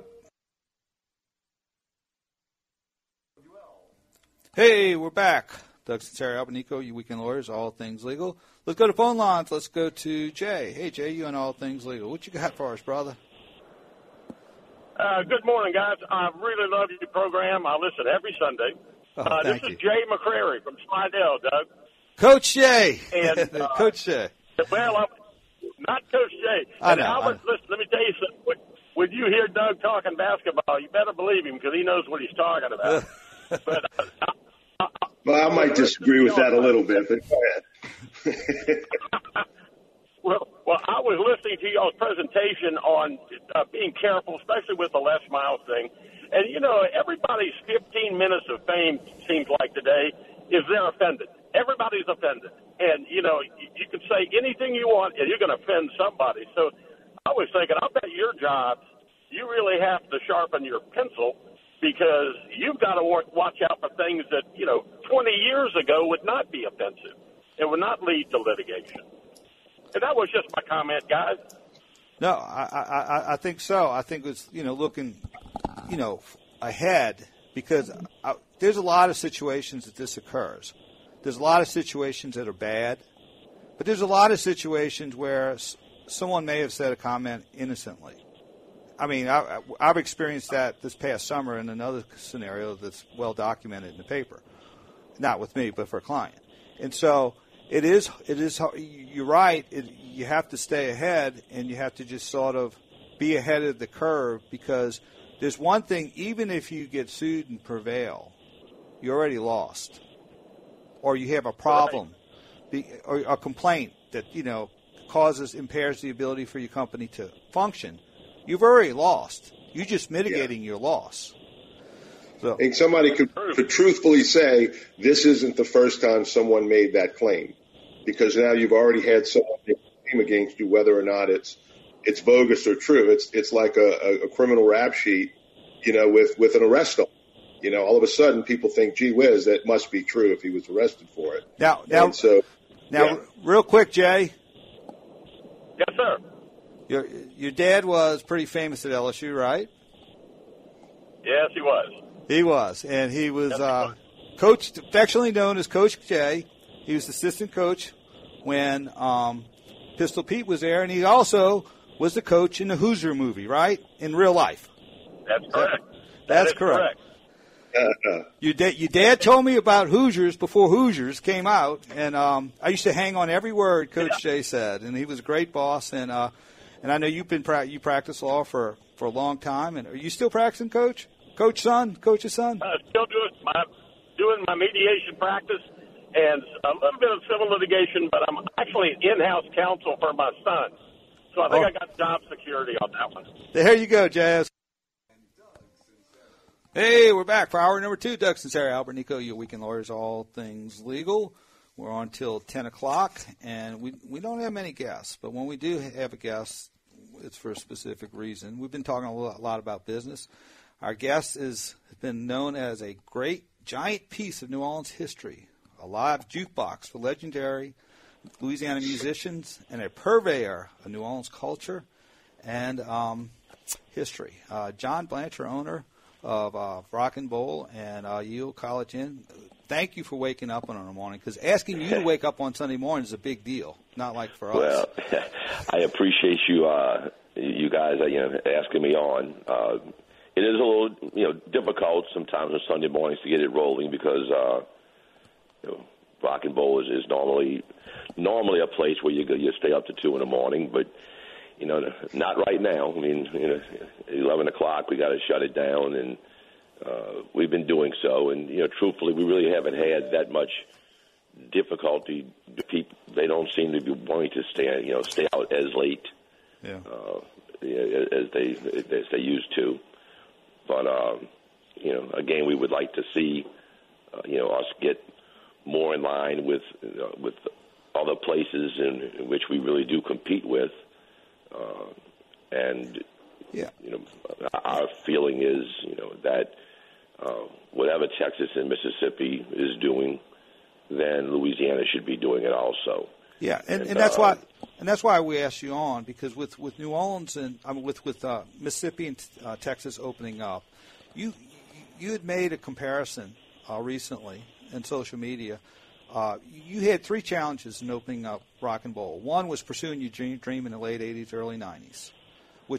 Hey, we're back. Doug Sinceri, Albert Nico, your Weekend Lawyers, all things legal. Let's go to phone lines. Let's go to Jay. Hey, Jay, you on all things legal. What you got for us, brother? Uh, good morning, guys. I really love your program. I listen every Sunday. Oh, uh, this thank is you. Jay McCrary from Slidell, Doug. Coach Jay. And, uh, Coach Jay. Well, I'm not Coach Jay. I And know, I was, I know. listen, let me tell you something. When, when you hear Doug talking basketball, you better believe him because he knows what he's talking about. but uh, I, I, Well, I might disagree with that a little bit, but go ahead. Well, well, I was listening to y'all's presentation on uh, being careful, especially with the Les Miles thing. And, you know, everybody's fifteen minutes of fame, seems like today, is they're offended. Everybody's offended. And, you know, you, you can say anything you want, and you're going to offend somebody. So I was thinking, I bet your job, you really have to sharpen your pencil because you've got to watch out for things that, you know, twenty years ago would not be offensive. It would not lead to litigation. And that was just my comment, guys. No, I, I, I think so. I think it's, you know, looking, you know, ahead because I, there's a lot of situations that this occurs. There's a lot of situations that are bad, but there's a lot of situations where s- someone may have said a comment innocently. I mean, I, I've experienced that this past summer in another scenario that's well documented in the paper. Not with me, but for a client. And so it is, it is, you're right, it, you have to stay ahead and you have to just sort of be ahead of the curve because there's one thing, even if you get sued and prevail, you already lost. Or you have a problem be, or a complaint that, you know, causes, impairs the ability for your company to function. You've already lost. You're just mitigating yeah. your loss. So, I think somebody could, could truthfully say this isn't the first time someone made that claim because now you've already had someone make a claim against you, whether or not it's it's bogus or true. It's it's like a, a criminal rap sheet, you know, with, with an arrest on. You know, all of a sudden people think, gee whiz, that must be true if he was arrested for it. Now, now, and so, now, yeah. real quick, Jay. Yes, sir. Your your dad was pretty famous at L S U, right? Yes, he was. He was, and he was uh, coached, affectionately known as Coach Jay. He was assistant coach when um, Pistol Pete was there, and he also was the coach in the Hoosier movie, right? In real life. That's correct. That, that's that correct. correct. Your, da- your dad told me about Hoosiers before Hoosiers came out, and um, I used to hang on every word Coach yeah. Jay said, and he was a great boss. And uh, and I know you've been pra- you practiced law for, for a long time. And are you still practicing, Coach? Coach son, Coach's son. Uh, still doing my doing my mediation practice and a little bit of civil litigation, but I'm actually in-house counsel for my son, so I think oh. I got job security on that one. There you go, Jazz. Hey, we're back for hour number two. Doug Sinceri, Albert Nico, your weekend lawyers, all things legal. We're on till ten o'clock, and we we don't have many guests, but when we do have a guest, it's for a specific reason. We've been talking a lot, a lot about business. Our guest is, has been known as a great, giant piece of New Orleans history, a live jukebox for legendary Louisiana musicians, and a purveyor of New Orleans culture and um, history. Uh, John Blanchard, owner of uh, Rock and Bowl and uh, Yield College Inn. Thank you for waking up on a morning, because asking you to wake up on Sunday morning is a big deal, not like for us. Well, I appreciate you, uh, you guys, uh, you know, asking me on. Uh, it is a little, you know, difficult sometimes on Sunday mornings to get it rolling because, uh, you know, Rock and Bowl is, is normally normally a place where you go, you stay up to two in the morning, but you know, not right now. I mean, you know, eleven o'clock we got to shut it down, and uh, we've been doing so. And you know, truthfully, we really haven't had that much difficulty. People, they don't seem to be wanting to stay, you know, stay out as late, yeah, uh, as they as they used to. But um, you know, again, we would like to see, uh, you know, us get more in line with uh, with other places in, in which we really do compete with. Uh, and, yeah. you know, our feeling is, you know, that uh, whatever Texas and Mississippi is doing, then Louisiana should be doing it also. Yeah, and, and, and that's uh, why and that's why we asked you on, because with, with New Orleans and I mean, with with uh, Mississippi and uh, Texas opening up, you you had made a comparison uh, recently in social media. Uh, you had three challenges in opening up Rock and Bowl. One was pursuing your dream, dream in the late eighties, early nineties, which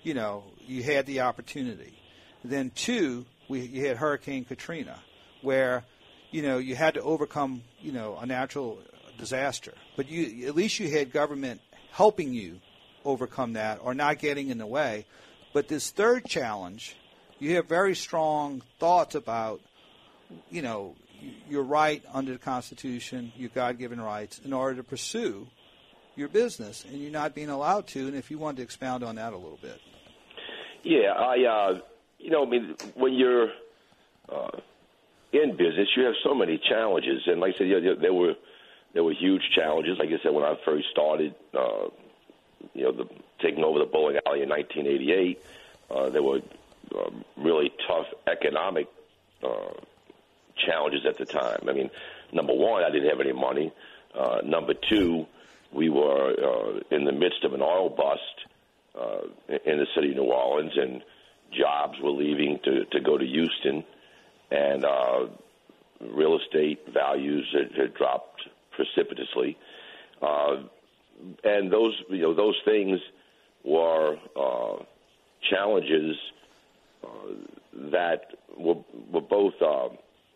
you know, you had the opportunity. Then two, we you had Hurricane Katrina, where, you know, you had to overcome, you know, a natural disaster. But you at least you had government helping you overcome that or not getting in the way. But this third challenge, you have very strong thoughts about, you know, your right under the Constitution, your God-given rights, in order to pursue your business, and you're not being allowed to. And if you wanted to expound on that a little bit. Yeah, I, uh, you know, I mean, when you're uh, in business, you have so many challenges, and like I said, you know, there were there were huge challenges. Like I said, when I first started, uh, you know, the, taking over the bowling alley in nineteen eighty-eight, uh, there were uh, really tough economic uh, challenges at the time. I mean, number one, I didn't have any money. Uh, number two, we were uh, in the midst of an oil bust uh, in the city of New Orleans, and jobs were leaving to, to go to Houston, and uh, real estate values had, had dropped precipitously. Uh, and those, you know, those things were uh, challenges uh, that were, were both. Uh,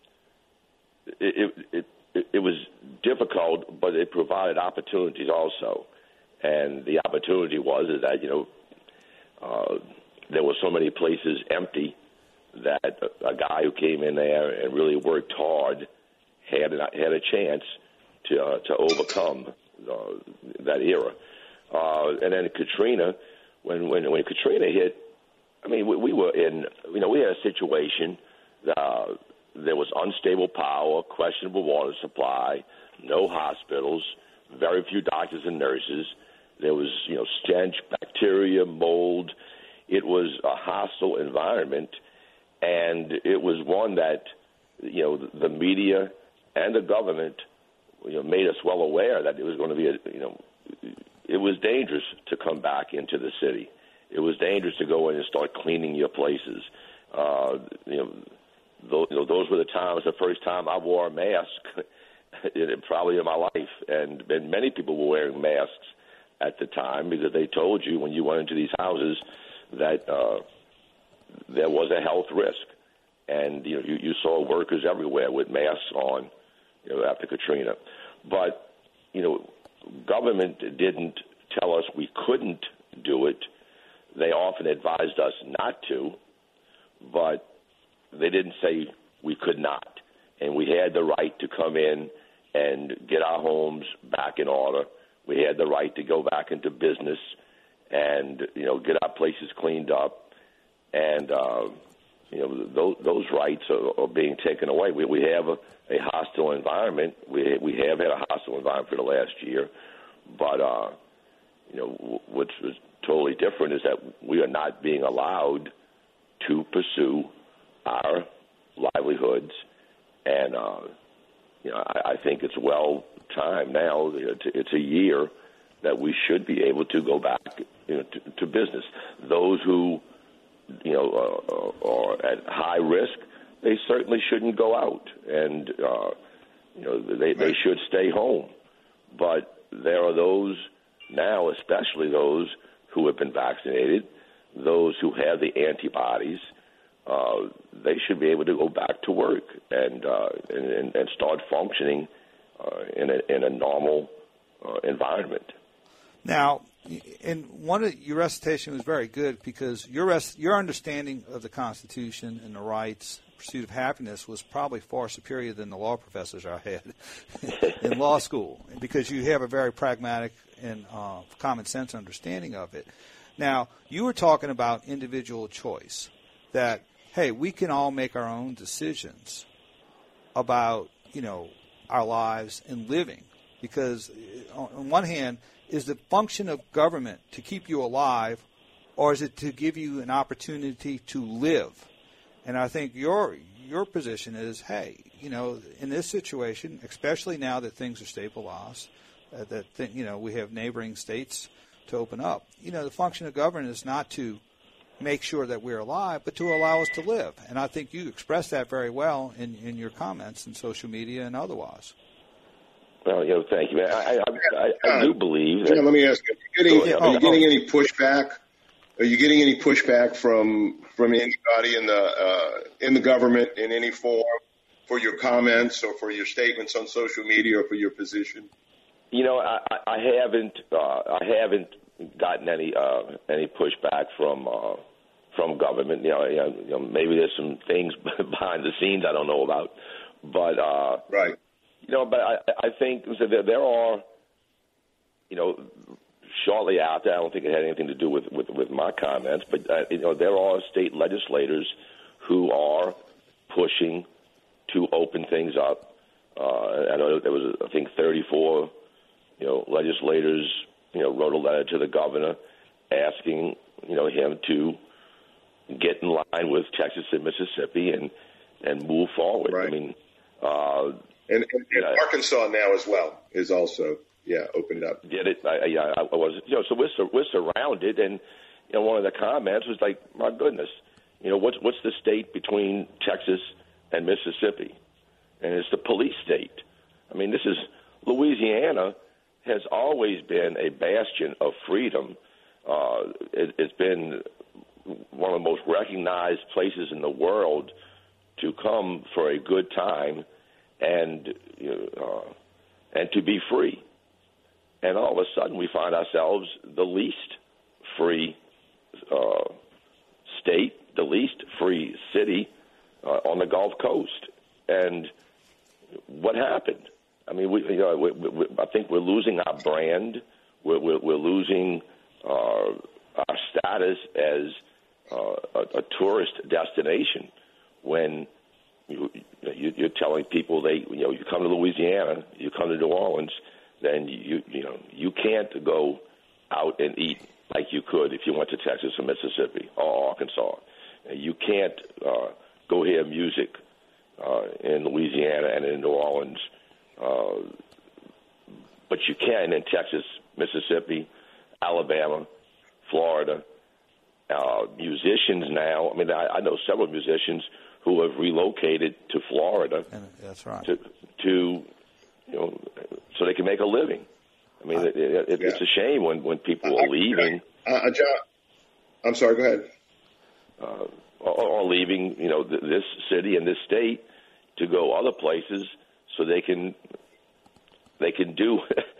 it, it, it, it was difficult, but it provided opportunities also. And the opportunity was is that, you know, uh, there were so many places empty that a, a guy who came in there and really worked hard had a, had a chance to uh, to overcome uh, that era. Uh, and then Katrina, when, when when Katrina hit, I mean, we, we were in, you know, we had a situation that uh, there was unstable power, questionable water supply, no hospitals, very few doctors and nurses. There was, you know, stench, bacteria, mold. It was a hostile environment, and it was one that, you know, the media and the government, you know, made us well aware that it was going to be, a, you know, it was dangerous to come back into the city. It was dangerous to go in and start cleaning your places. Uh, you know, those, you know, those were the times, the first time I wore a mask, probably in my life, and, and many people were wearing masks at the time because they told you when you went into these houses that uh, there was a health risk. And, you know, you, you saw workers everywhere with masks on, you know, after Katrina. But, you know, government didn't tell us we couldn't do it. They often advised us not to, but they didn't say we could not. And we had the right to come in and get our homes back in order. We had the right to go back into business and, you know, get our places cleaned up. And, uh, you know, those, those rights are, are being taken away. We, we have a, a hostile environment. We, we have had a hostile environment for the last year. But, uh, you know, what's totally different is that we are not being allowed to pursue our livelihoods. And, uh, you know, I, I think it's well time now. It's, it's a year that we should be able to go back, you know, to, to business. Those who, you know, uh, are at high risk, they certainly shouldn't go out, and uh, you know, they they should stay home. But there are those now, especially those who have been vaccinated, those who have the antibodies. Uh, they should be able to go back to work and uh, and, and start functioning uh, in a in a normal uh, environment. Now, and one of your recitation was very good because your rest, your understanding of the Constitution and the rights, pursuit of happiness, was probably far superior than the law professors I had in law school, because you have a very pragmatic and uh, common sense understanding of it. Now, you were talking about individual choice, that, hey, we can all make our own decisions about, you know, our lives and living, because on one hand, is the function of government to keep you alive, or is it to give you an opportunity to live? And I think your your position is, hey, you know, in this situation, especially now that things are stabilized, uh, that th- you know we have neighboring states to open up. You know, the function of government is not to make sure that we're alive, but to allow us to live. And I think you expressed that very well in, in your comments in social media and otherwise. Well, you know, thank you, man. I, I, I, I do believe that. Yeah, let me ask you: Are you getting, are you getting any pushback are you getting any pushback from from anybody in the uh, in the government in any form for your comments or for your statements on social media or for your position? You know, I, I haven't uh, I haven't gotten any uh, any pushback from uh, from government. You know, you know, maybe there's some things behind the scenes I don't know about, but uh, right. You know, but I, I think so there, there are, you know, shortly after, I don't think it had anything to do with, with, with my comments, but, uh, you know, there are state legislators who are pushing to open things up. Uh, I know there was, I think, thirty-four, you know, legislators, you know, wrote a letter to the governor asking, you know, him to get in line with Texas and Mississippi and, and move forward. Right. I mean, uh, And, and, and uh, Arkansas now as well is also, yeah, opened up. Did it? I, yeah, I was. You know, so we're we're surrounded, and you know, one of the comments was like, "My goodness, you know, what's what's the state between Texas and Mississippi?" And it's the police state. I mean, this is Louisiana has always been a bastion of freedom. Uh, it, it's been one of the most recognized places in the world to come for a good time and uh, and to be free. And all of a sudden we find ourselves the least free uh, state, the least free city uh, on the Gulf Coast. And what happened? I mean, we, you know, we, we, I think we're losing our brand. We're, we're, we're losing uh, our status as uh, a, a tourist destination when You, you, you're telling people they, you know, you come to Louisiana, you come to New Orleans, then you, you know, you can't go out and eat like you could if you went to Texas or Mississippi or Arkansas. You can't uh, go hear music uh, in Louisiana and in New Orleans, uh, but you can in Texas, Mississippi, Alabama, Florida. Uh, musicians now, I mean, I, I know several musicians who have relocated to Florida. And that's right. To, to, you know, so they can make a living. I mean, it, it, yeah. it's a shame when, when people are leaving. Uh, uh, John, I'm sorry, go ahead. Uh, or, or leaving, you know, th- this city and this state to go other places so they can they can do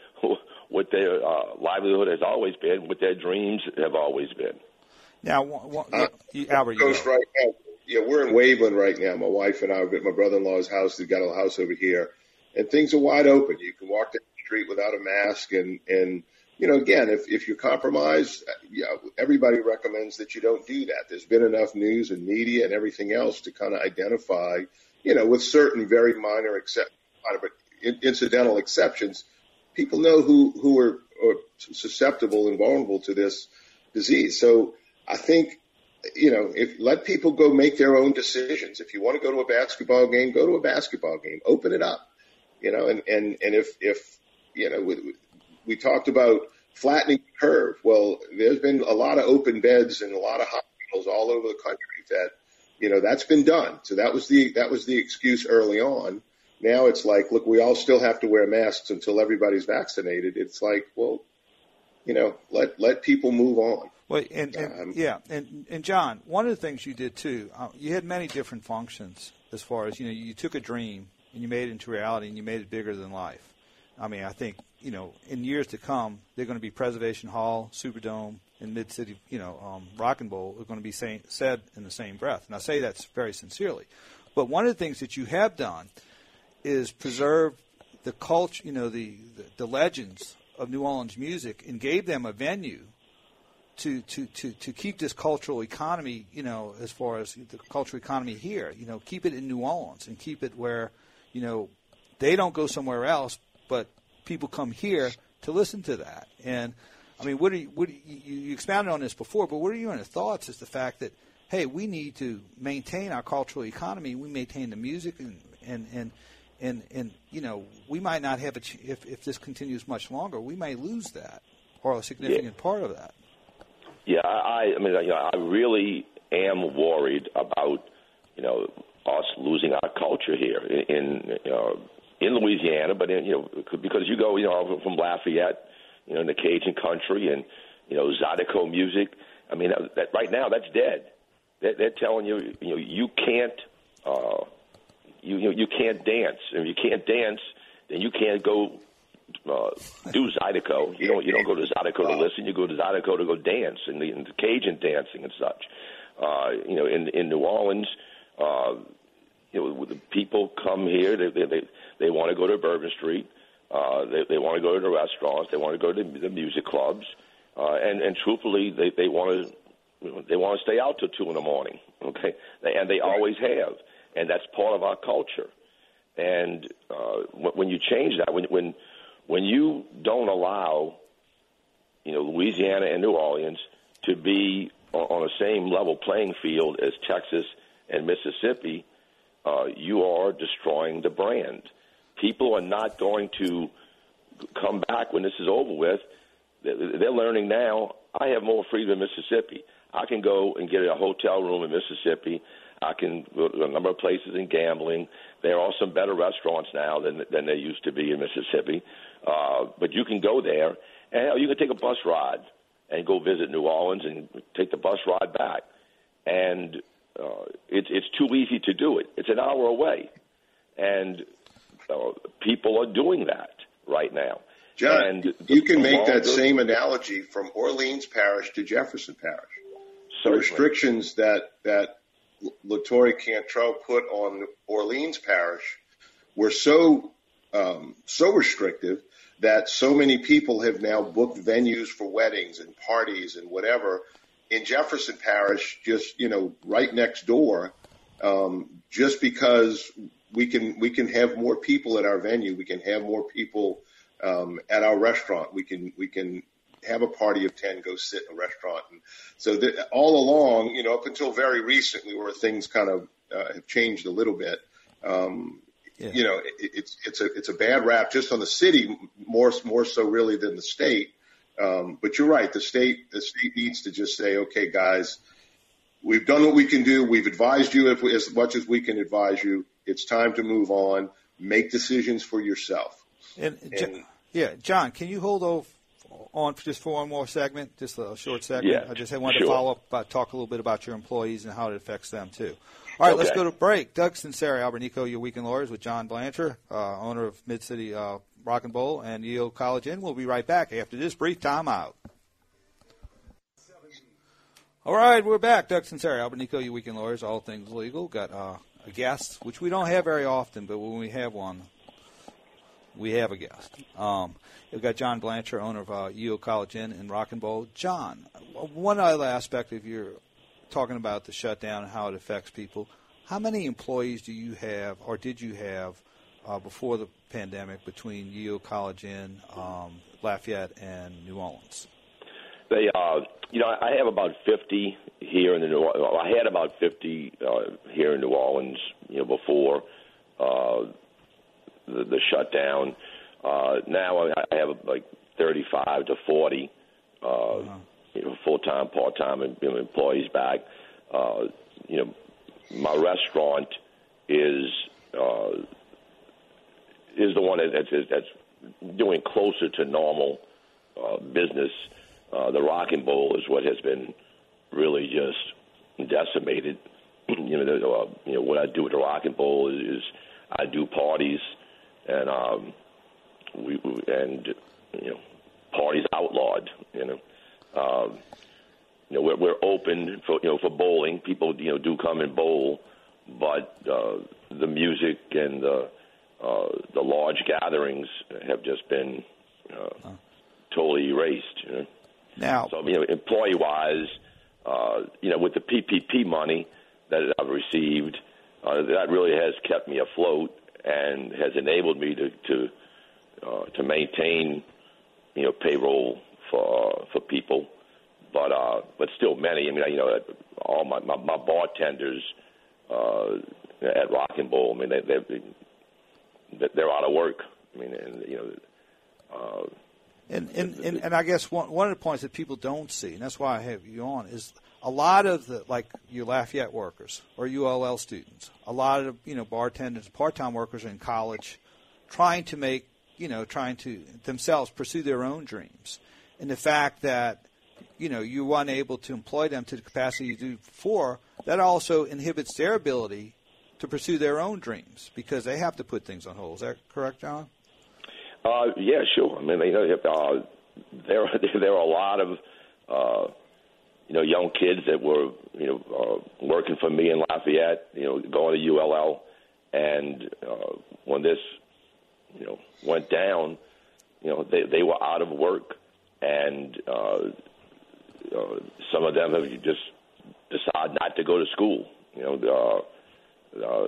what their uh, livelihood has always been, what their dreams have always been. Now, one, one, uh, you, Albert, you Coast right now. Yeah, we're in Waveland right now. My wife and I are at my brother-in-law's house. They've got a house over here, and things are wide open. You can walk down the street without a mask, and and you know, again, if if you're compromised, yeah, everybody recommends that you don't do that. There's been enough news and media and everything else to kind of identify, you know, with certain very minor except, but incidental exceptions, people know who who are, are susceptible and vulnerable to this disease. So I think, you know, if let people go make their own decisions. If you want to go to a basketball game, go to a basketball game. Open it up, you know. And and and if if you know, we, we talked about flattening the curve. Well, there's been a lot of open beds in a lot of hospitals all over the country that, you know, that's been done. So that was the that was the excuse early on. Now it's like, look, we all still have to wear masks until everybody's vaccinated. It's like, well, you know, let let people move on. Well, and, and um, yeah, and, and John, one of the things you did too, uh, you had many different functions as far as, you know, you took a dream and you made it into reality and you made it bigger than life. I mean, I think, you know, in years to come, they're going to be Preservation Hall, Superdome, and Mid-City, you know, um, Rock and Bowl are going to be say, said in the same breath. And I say that very sincerely. But one of the things that you have done is preserve the culture, you know, the, the, the legends of New Orleans music and gave them a venue To, to, to, to keep this cultural economy, you know, as far as the cultural economy here, you know, keep it in New Orleans and keep it where, you know, they don't go somewhere else, but people come here to listen to that. And, I mean, what are you, what are you, you expounded on this before, but what are your thoughts is the fact that, hey, we need to maintain our cultural economy, we maintain the music, and, and, and, and, and you know, we might not have, a ch- if, if this continues much longer, we may lose that or a significant yeah. part of that. Yeah, I, I mean, you know, I really am worried about, you know, us losing our culture here in, you know, in Louisiana, but in, you know, because you go, you know, from Lafayette, you know, in the Cajun country and, you know, Zydeco music. I mean, that, right now that's dead. They're, they're telling you, you know, you can't, uh, you, you you can't dance. If you can't dance, then you can't go uh, do Zydeco. You don't you don't go to Zydeco to listen. You go to Zydeco to go dance and the, and the Cajun dancing and such. Uh, you know, in in New Orleans, uh, you know, the people come here. They they they, they want to go to Bourbon Street. Uh, they they want to go to the restaurants. They want to go to the music clubs. Uh, and and truthfully, they they want to. They want to stay out till two in the morning, okay? They, and they always have, and that's part of our culture. And uh, when you change that, when when when you don't allow, you know, Louisiana and New Orleans to be on, on the same level playing field as Texas and Mississippi, uh, you are destroying the brand. People are not going to come back when this is over with. They're learning now. I have more freedom in Mississippi. I can go and get a hotel room in Mississippi. I can go to a number of places in gambling. There are some better restaurants now than than there used to be in Mississippi. Uh, but you can go there, and hell, you can take a bus ride and go visit New Orleans and take the bus ride back. And uh, it's it's too easy to do it. It's an hour away, and uh, people are doing that right now. John, and you can make that good, same analogy from Orleans Parish to Jefferson Parish. The certainly. restrictions that that LaTorre Cantrell put on Orleans Parish were so um, so restrictive that so many people have now booked venues for weddings and parties and whatever in Jefferson Parish, just you know, right next door, um, just because we can we can have more people at our venue, we can have more people um, at our restaurant, we can we can. have a party of ten go sit in a restaurant. And so that all along, you know, up until very recently where things kind of uh, have changed a little bit, um, yeah. you know, it, it's, it's a, it's a bad rap just on the city more, more so really than the state. Um, but you're right. The state, the state needs to just say, okay, guys, we've done what we can do. We've advised you if we, as much as we can advise you. It's time to move on, make decisions for yourself. And, and yeah, John, can you hold over on just for one more segment, just a short segment? Yeah, I just wanted sure. to follow up, about, talk a little bit about your employees and how it affects them, too. All right, okay. Let's go to break. Doug Sunseri, Albernico, your Weekend Lawyers with John Blanchard, uh, owner of Mid-City uh, Rock and Bowl and Yale College Inn. We'll be right back after this brief timeout. All right, we're back. Doug Sunseri, Albernico, your Weekend Lawyers, all things legal. Got uh, a guest, which we don't have very often, but when we have one, we have a guest. Um, we've got John Blanchard, owner of uh, Yale College Inn and Rock and Bowl. John, one other aspect of your talking about the shutdown and how it affects people, how many employees do you have or did you have uh, before the pandemic between Yale College Inn, um, Lafayette, and New Orleans? They, uh, you know, I have about fifty here in the New. I had about fifty uh, here in New Orleans, you know, before uh, the, the shutdown. Uh, now I have like thirty-five to forty, uh, uh-huh. you know, full-time, part-time you know, employees back. Uh, you know, my restaurant is uh, is the one that's, that's doing closer to normal uh, business. Uh, the Rock and Bowl is what has been really just decimated. you know, the, uh, you know, what I do with the Rock and Bowl is, is I do parties and um, we and you know parties outlawed. You know, um, you know we're, we're open for you know for bowling. People you know do come and bowl, but uh, the music and the uh, the large gatherings have just been uh, huh. totally erased. You know? Now, so you know, employee-wise, uh, you know, with the P P P money that I've received, uh, that really has kept me afloat and has enabled me to to, uh, to maintain, you know, payroll for for people. But uh, but still, many. I mean, you know, all my my, my bartenders uh, at Rock and Bowl. I mean, they they they're out of work. I mean, and, you know. Uh, And, and, and, and I guess one, one of the points that people don't see, and that's why I have you on, is a lot of the, like your Lafayette workers or U L L students, a lot of, you know, bartenders, part-time workers in college trying to make, you know, trying to themselves pursue their own dreams. And the fact that you know, you're unable to employ them to the capacity you do before, that also inhibits their ability to pursue their own dreams because they have to put things on hold. Is that correct, John? Uh, yeah, sure. I mean, you know, uh, there there are a lot of uh, you know young kids that were you know uh, working for me in Lafayette, you know, going to U L L, and uh, when this you know went down, you know, they they were out of work, and uh, uh, some of them have just decided not to go to school. You know. Uh, Uh,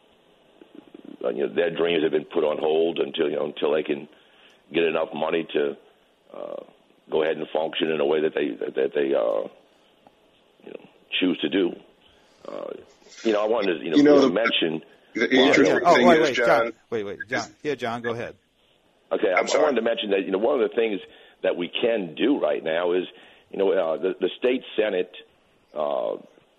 you know, their dreams have been put on hold until you know until they can get enough money to uh, go ahead and function in a way that they that they uh, you know choose to do. Uh, you know, I wanted to you know, you know you the, mention. The well, interesting oh, thing wait, is, wait, John, John. Wait, wait, John. Yeah, John, go ahead. Okay, I, I wanted to mention that you know one of the things that we can do right now is you know uh, the, the state Senate uh,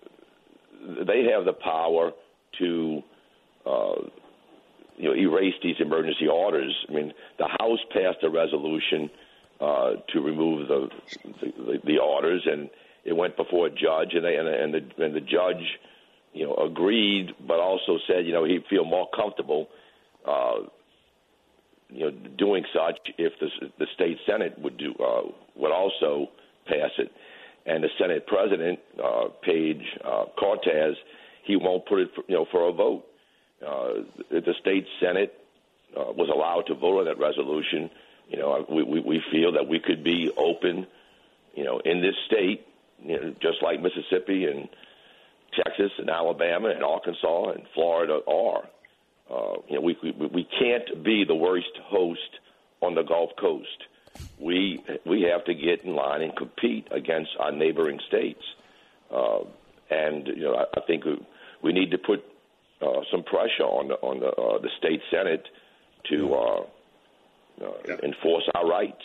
they have the power to uh, you know erase these emergency orders. I mean, the House passed a resolution uh, to remove the, the the orders, and it went before a judge, and they and, and the and the judge you know agreed, but also said you know he'd feel more comfortable uh, you know doing such if the the state Senate would do uh, would also pass it, and the Senate President uh, Page uh, Cortez. He won't put it, for, you know, for a vote. Uh, the state Senate uh, was allowed to vote on that resolution. You know, we, we, we feel that we could be open, you know, in this state, you know, just like Mississippi and Texas and Alabama and Arkansas and Florida are. Uh, you know, we, we we can't be the worst host on the Gulf Coast. We we have to get in line and compete against our neighboring states. Uh, and you know, I, I think. We need to put uh, some pressure on the on the, uh, the state Senate to uh, uh, yeah. enforce our rights.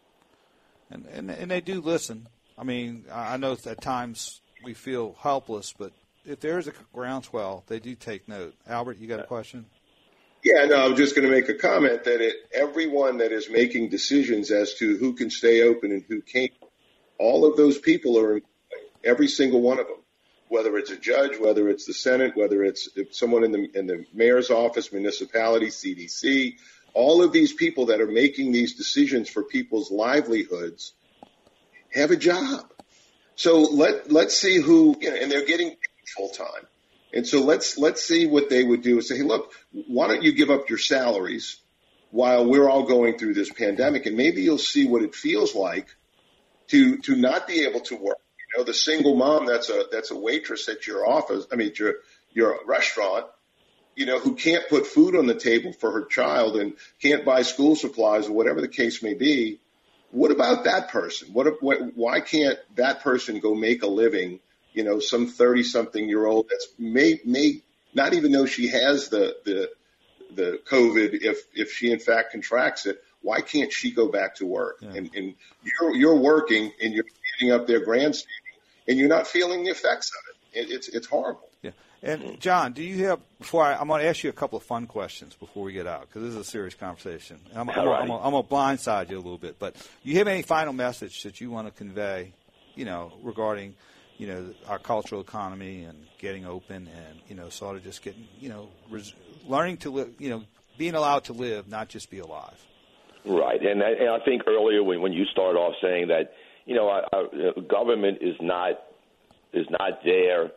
And, and and they do listen. I mean, I know at times we feel helpless, but if there is a groundswell, they do take note. Albert, you got a question? Yeah, no, I was just going to make a comment that it, everyone that is making decisions as to who can stay open and who can't, all of those people are, every single one of them. Whether it's a judge, whether it's the Senate, whether it's someone in the in the mayor's office, municipality, C D C, all of these people that are making these decisions for people's livelihoods have a job. So let let's see who, you know, and they're getting full time. And so let's let's see what they would do and say, hey, look, why don't you give up your salaries while we're all going through this pandemic, and maybe you'll see what it feels like to to not be able to work. You know, the single mom that's a that's a waitress at your office, I mean, your your restaurant, you know, who can't put food on the table for her child and can't buy school supplies or whatever the case may be. What about that person? What, if, what why can't that person go make a living? You know, some thirty-something-year-old that's may may not even know she has the the the COVID. If if she in fact contracts it, why can't she go back to work? Yeah. And, and you're you're working and you're getting up there grandstanding, and you're not feeling the effects of it. it it's it's horrible. Yeah. And John, do you have? Before I, I'm going to ask you a couple of fun questions before we get out, because this is a serious conversation. I'm, I'm, I'm, I'm going to blindside you a little bit, but do you have any final message that you want to convey? You know, regarding you know our cultural economy and getting open, and you know, sort of just getting you know, res- learning to live. You know, being allowed to live, not just be alive. Right, and I, and I think earlier when when you started off saying that. You know, our, our government is not is not there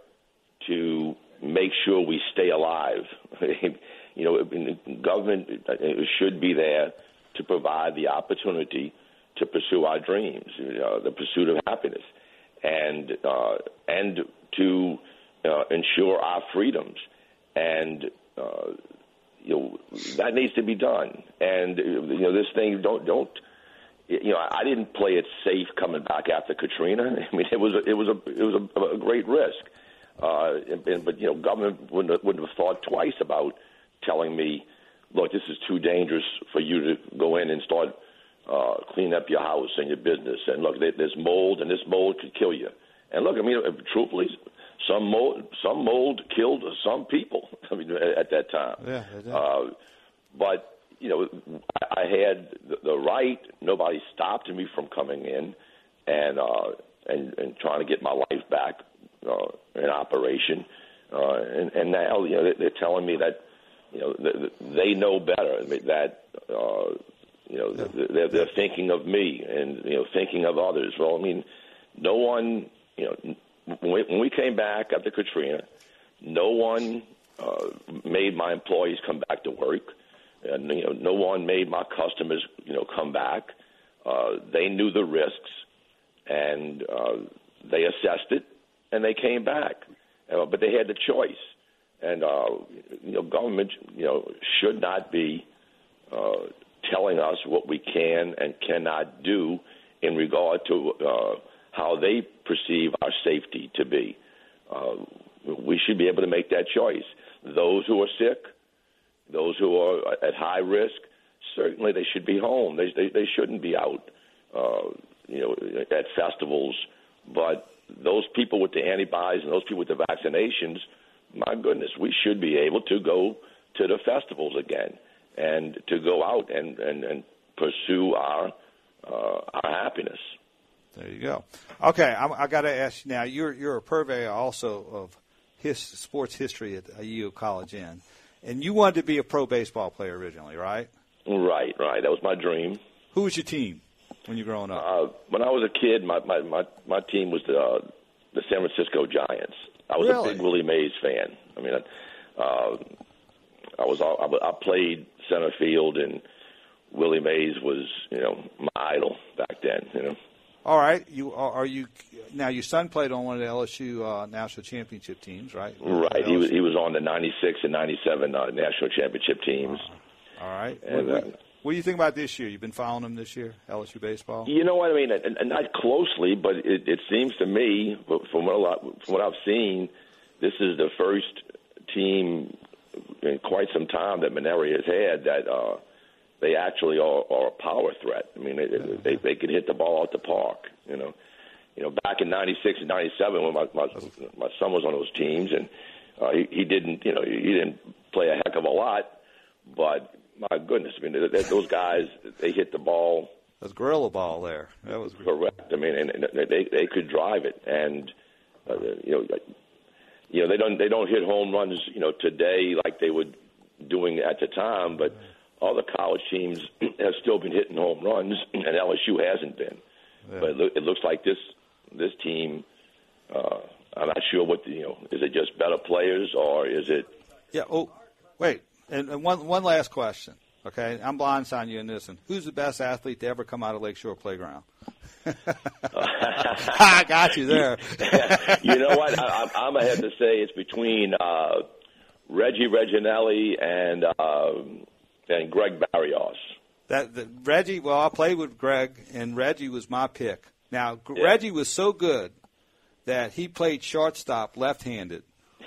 to make sure we stay alive. You know, government should be there to provide the opportunity to pursue our dreams, you know, the pursuit of happiness, and uh, and to uh, ensure our freedoms. And uh, you know that needs to be done. And you know, this thing don't don't. You know, I didn't play it safe coming back after Katrina. I mean, it was a, it was a it was a, a great risk. Uh, and, and, but you know, government wouldn't have, wouldn't have thought twice about telling me, "Look, this is too dangerous for you to go in and start uh, cleaning up your house and your business." And look, there, there's mold, and this mold could kill you. And look, I mean, truthfully, some mold some mold killed some people. I mean, at that time. Yeah. yeah. Uh, but. You know, I had the right. Nobody stopped me from coming in, and uh, and and trying to get my life back uh, in operation. Uh, and, and now, you know, they're telling me that, you know, they know better. I mean, that, uh, you know, they're, they're thinking of me and, you know, thinking of others. Well, I mean, no one, you know, when we, when we came back after Katrina, no one uh, made my employees come back to work. And, you know, no one made my customers, you know, come back. Uh, they knew the risks, and uh, they assessed it, and they came back. Uh, but they had the choice. And, uh, you know, government, you know, should not be uh, telling us what we can and cannot do in regard to uh, how they perceive our safety to be. Uh, we should be able to make that choice. Those who are sick, those who are at high risk, certainly they should be home. They they, they shouldn't be out, uh, you know, at festivals. But those people with the antibodies and those people with the vaccinations, my goodness, we should be able to go to the festivals again and to go out and, and, and pursue our uh, our happiness. There you go. Okay, I'm, I got to ask you now. You're you're a purveyor also of his sports history at U U College Inn, and you wanted to be a pro baseball player originally, right? Right, right. That was my dream. Who was your team when you were growing up? Uh, when I was a kid, my my my, my team was the uh, the San Francisco Giants. I was Really? a big Willie Mays fan. I mean, uh, I was I, I played center field, and Willie Mays was, you know, my idol back then. You know. All right, you are, are you now? Your son played on one of the L S U uh, national championship teams, right? Right. He was he was on the ninety-six and ninety-seven uh, national championship teams. Uh-huh. All right. And, what, uh, what, what do you think about this year? You've been following them this year, L S U baseball. You know what I mean? And, and not closely, but it, it seems to me, from what, a lot, from what I've seen, this is the first team in quite some time that Manery has had that uh, they actually are, are a power threat. I mean, they, they they could hit the ball out the park. You know, you know, back in ninety-six and ninety-seven when my my, my son was on those teams, and uh, he, he didn't, you know, he didn't play a heck of a lot, but my goodness, I mean, those guys, they hit the ball. That's gorilla ball there. That was correct. I mean, and, and they they could drive it, and uh, you know, you know, they don't they don't hit home runs, you know, today like they were doing at the time, but all the college teams have still been hitting home runs, and L S U hasn't been. Yeah. But it, lo- it looks like this this team. Uh, I'm not sure what the, you know. Is it just better players, or is it? Yeah. Oh, wait. And, and one one last question. Okay, I'm blindsiding you in this one. Who's the best athlete to ever come out of Lakeshore Playground? I got you there. You know what? I, I'm going to have to say it's between uh, Reggie Reginelli and uh, and Greg Barrios. That the, Reggie. Well, I played with Greg, and Reggie was my pick. Now, Yeah. Reggie was so good that he played shortstop left-handed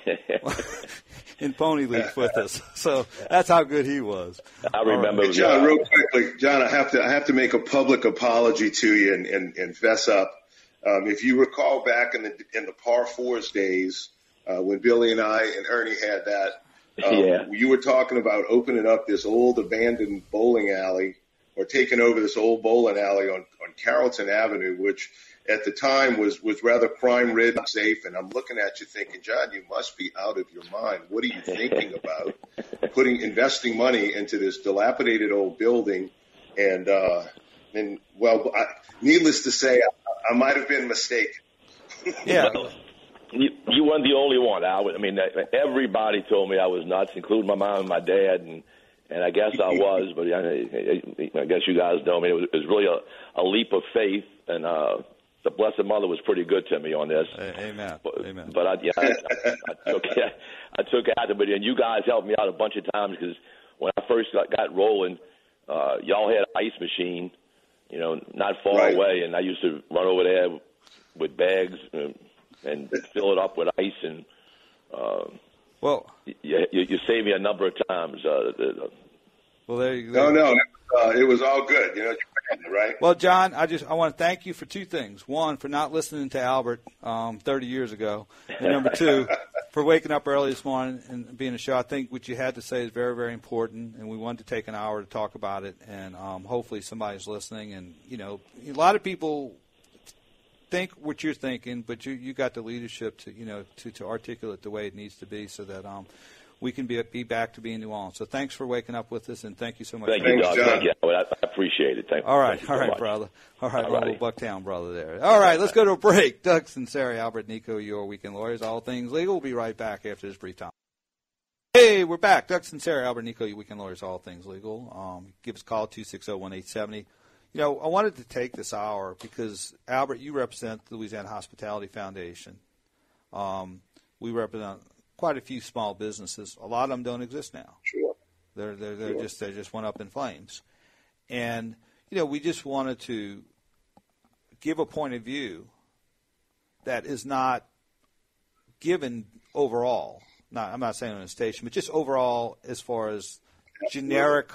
in Pony League with us. So that's how good he was. I remember. Hey, John, real quickly, John, I have to I have to make a public apology to you and, and, and fess up. Um, if you recall back in the in the par fours days uh, when Billy and I and Ernie had that, um, Yeah. you were talking about opening up this old abandoned bowling alley or taking over this old bowling alley on, on Carrollton Avenue, which at the time was, was rather crime-ridden, safe, and I'm looking at you thinking, John, you must be out of your mind. What are you thinking about? Putting, investing money into this dilapidated old building, and, uh, and well, I, needless to say, I, I might have been mistaken. Yeah. Well, you, you weren't the only one. I, would, I mean, everybody told me I was nuts, including my mom and my dad, and and I guess I was, but I, I guess you guys know me. It was, it was really a, a leap of faith, and uh, the Blessed Mother was pretty good to me on this. Amen. But, Amen. but I, yeah, I, I, I took I took after it, and you guys helped me out a bunch of times because when I first got, got rolling, uh, y'all had an ice machine, you know, not far Right. away, and I used to run over there with bags and, and fill it up with ice, and uh, well, you, you, you saved me a number of times. Uh, the, well, there you go. No, no, uh, it was all good. You know, right? Well, John, I just I want to thank you for two things. One, for not listening to Albert um, thirty years ago, and number two, for waking up early this morning and being a show. I think what you had to say is very, very important, and we wanted to take an hour to talk about it. And um, hopefully, somebody's listening. And you know, a lot of people think what you're thinking, but you, you got the leadership to you know to, to articulate the way it needs to be, so that um we can be be back to being New Orleans. So thanks for waking up with us, and thank you so much. Thank you, Doug. Thank you. I appreciate it. Thank all right, thank you all so right, much. brother. All right, all little righty. Bucktown brother there. All right, let's go to a break. Doug Sinceri, Albert Nico, your Weekend Lawyers, all things legal. We'll be right back after this brief time. Hey, we're back. Doug Sinceri, Albert Nico, your Weekend Lawyers, all things legal. Um, give us a call, two six zero, one eight seven zero. You know, I wanted to take this hour because, Albert, you represent the Louisiana Hospitality Foundation. Um, we represent quite a few small businesses. A lot of them don't exist now. Sure. They're, they're, they're sure. just, they just went up in flames. And, you know, we just wanted to give a point of view that is not given overall. Not, I'm not saying on the station, but just overall as far as generic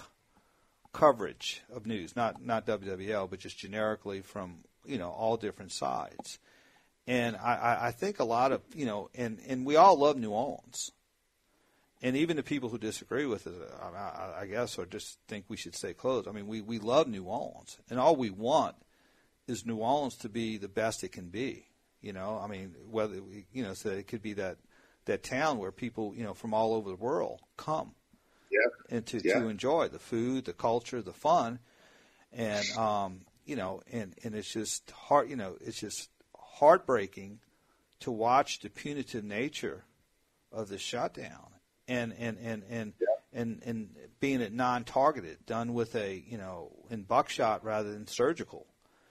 coverage of news, not not W W L, but just generically from, you know, all different sides. And I, I think a lot of, you know, and, and we all love New Orleans. And even the people who disagree with it, I, I guess, or just think we should stay closed. I mean, we, we love New Orleans. And all we want is New Orleans to be the best it can be. You know, I mean, whether, we, you know, so it could be that that town where people, you know, from all over the world come yeah. and to, yeah. to enjoy the food, the culture, the fun. And, um, you know, and, and it's just hard, you know, it's just heartbreaking to watch the punitive nature of the shutdown and, and, and, and, yeah. and, and being it non-targeted, done with a, you know, in buckshot rather than surgical.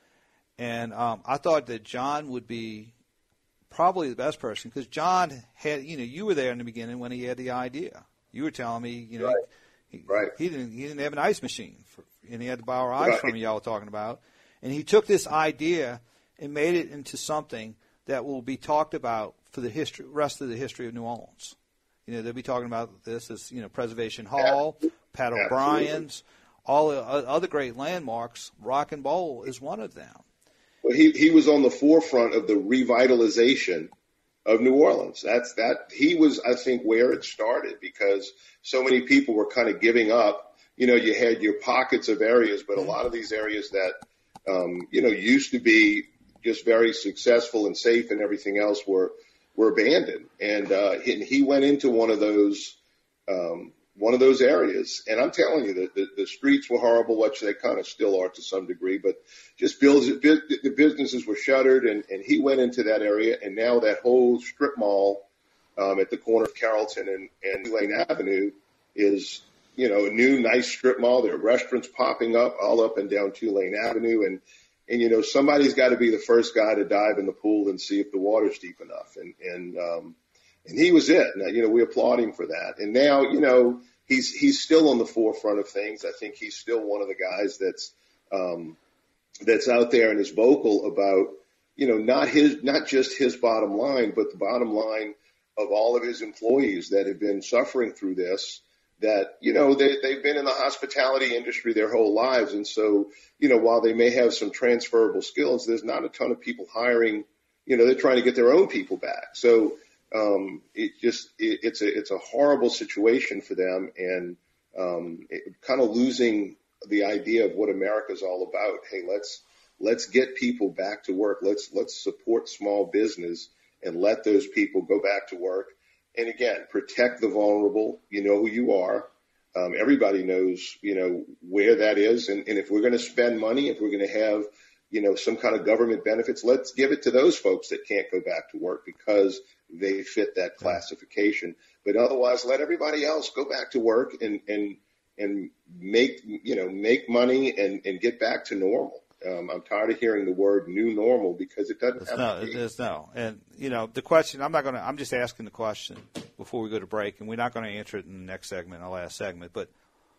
And um, I thought that John would be probably the best person because John had, you know, you were there in the beginning when he had the idea. You were telling me, you know, right. He, right. he didn't he didn't have an ice machine, for, and he had to borrow ice right. from you. Y'all were talking about, and he took this idea and made it into something that will be talked about for the history, rest of the history of New Orleans. You know, they'll be talking about this as, you know, Preservation Hall, yeah. Pat O'Brien's, all the other great landmarks. Rock and Bowl is one of them. Well, he he was on the forefront of the revitalization of New Orleans. That's that he was, I think, where it started because so many people were kind of giving up. You know, you had your pockets of areas, but a lot of these areas that, um, you know, used to be just very successful and safe and everything else were were abandoned. And, uh, and he went into one of those um, one of those areas. And I'm telling you, the, the, the streets were horrible, which they kind of still are to some degree, but just builds, the businesses were shuttered, and, and he went into that area, and now that whole strip mall um, at the corner of Carrollton and, and Lane Avenue is, you know, a new, nice strip mall. There are restaurants popping up all up and down Tulane Avenue, and, and you know, somebody's got to be the first guy to dive in the pool and see if the water's deep enough, and and um, and he was it. Now, you know, we applaud him for that, and now, you know, he's he's still on the forefront of things. I think he's still one of the guys that's um, that's out there and is vocal about, you know, not his not just his bottom line, but the bottom line of all of his employees that have been suffering through this. That, you know, they, they've been in the hospitality industry their whole lives. And so, you know, while they may have some transferable skills, there's not a ton of people hiring, you know, they're trying to get their own people back. So um, it just, it, it's a, it's a horrible situation for them, and um, it, kind of losing the idea of what America's all about. Hey, let's, let's get people back to work. Let's, let's support small business and let those people go back to work. And again, protect the vulnerable. You know who you are. Um, everybody knows, you know, where that is. And, and if we're going to spend money, if we're going to have, you know, some kind of government benefits, let's give it to those folks that can't go back to work because they fit that classification. But otherwise, let everybody else go back to work and, and, and make, you know, make money and, and get back to normal. Um, I'm tired of hearing the word new normal because it doesn't it's have no, to be. It is no. And, you know, the question, I'm not going to, I'm just asking the question before we go to break, and we're not going to answer it in the next segment, the last segment, but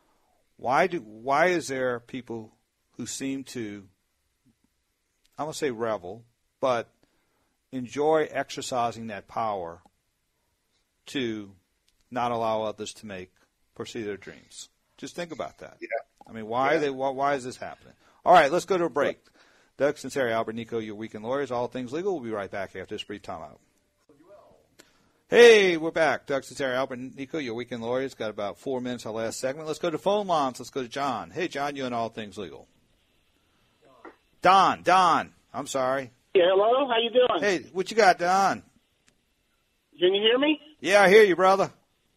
why do, why is there people who seem to, I won't say revel, but enjoy exercising that power to not allow others to make, pursue their dreams? Just think about that. Yeah. I mean, why, yeah. are they, why, why is this happening? All right, let's go to a break. Doug Sinceri, Albert Nico, your Weekend Lawyers, all things legal. We'll be right back after this brief timeout. Hey, we're back. Doug Sinceri, Albert Nico, your Weekend Lawyers. Got about four minutes our last segment. Let's go to phone lines. Let's go to John. Hey, John, you and all things legal. Don, Don. I'm sorry. Yeah, hello? How you doing? Hey, what you got, Don? Can you hear me? Yeah, I hear you, brother.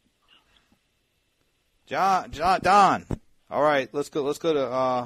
John, John, Don. All right, let's go. Let's go to. Uh,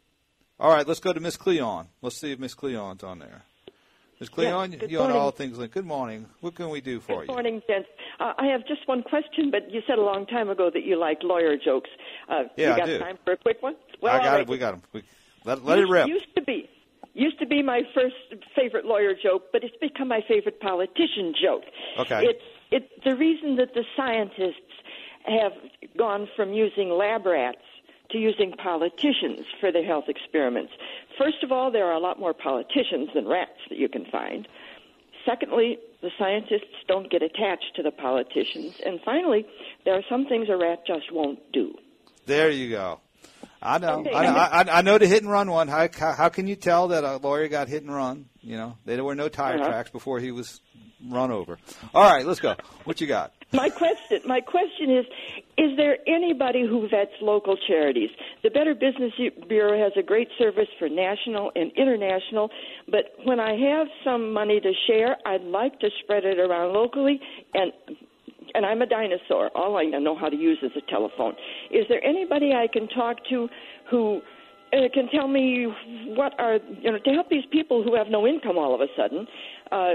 all right, let's go to Miss Cleon. Let's see if Miss Cleon's on there. Miss Cleon, Yes, good you on morning. all things. Good morning. What can we do for Good you? morning, gents. Uh, I have just one question, but you said a long time ago that you liked lawyer jokes. Uh, Yeah, you I got do. time for a quick one? Well, I all got right. it. We got him. We, let let it used, rip. Used to be. Used to be my first favorite lawyer joke, but it's become my favorite politician joke. Okay. It's it's the reason that the scientists have gone from using lab rats to using politicians for their health experiments. First of all, there are a lot more politicians than rats that you can find. Secondly, the scientists don't get attached to the politicians. And finally, there are some things a rat just won't do. There you go. I know. Okay, I, and I, I know the hit and run one. How, how, how can you tell that a lawyer got hit and run? You know, there were no tire Uh-huh. tracks before he was run over. All right, let's go. What you got? My question, my question is, is there anybody who vets local charities? The Better Business Bureau has a great service for national and international, but when I have some money to share, I'd like to spread it around locally, and and I'm a dinosaur. All I know how to use is a telephone. Is there anybody I can talk to who uh, can tell me what are, you know, to help these people who have no income all of a sudden? Uh,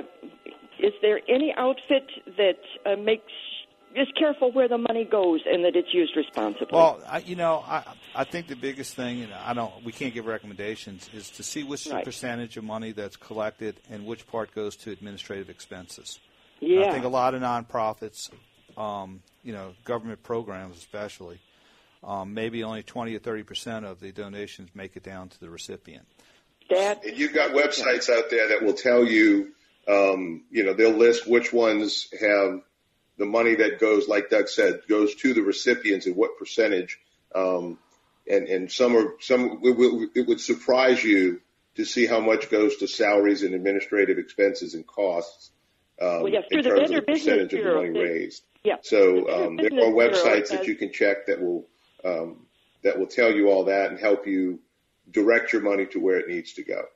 is there any outfit that uh, makes is careful where the money goes and that it's used responsibly? Well, I, you know, I I think the biggest thing, and I don't, we can't give recommendations, is to see what's the Right. percentage of money that's collected and which part goes to administrative expenses. Yeah. I think a lot of nonprofits, um, you know, government programs especially, um, maybe only twenty or thirty percent of the donations make it down to the recipient. That And you've got websites out there that will tell you, um, you know, they'll list which ones have the money that goes, like Doug said, goes to the recipients and what percentage. Um, and, and some are, some, it, will, it would surprise you to see how much goes to salaries and administrative expenses and costs. Um, Well, yes, in through the terms Better of the Business percentage of the Bureau, money they- raised. yeah. So The Better um, there Business are Bureau websites that has- you can check that will um, that will tell you all that and help you direct your money to where it needs to go.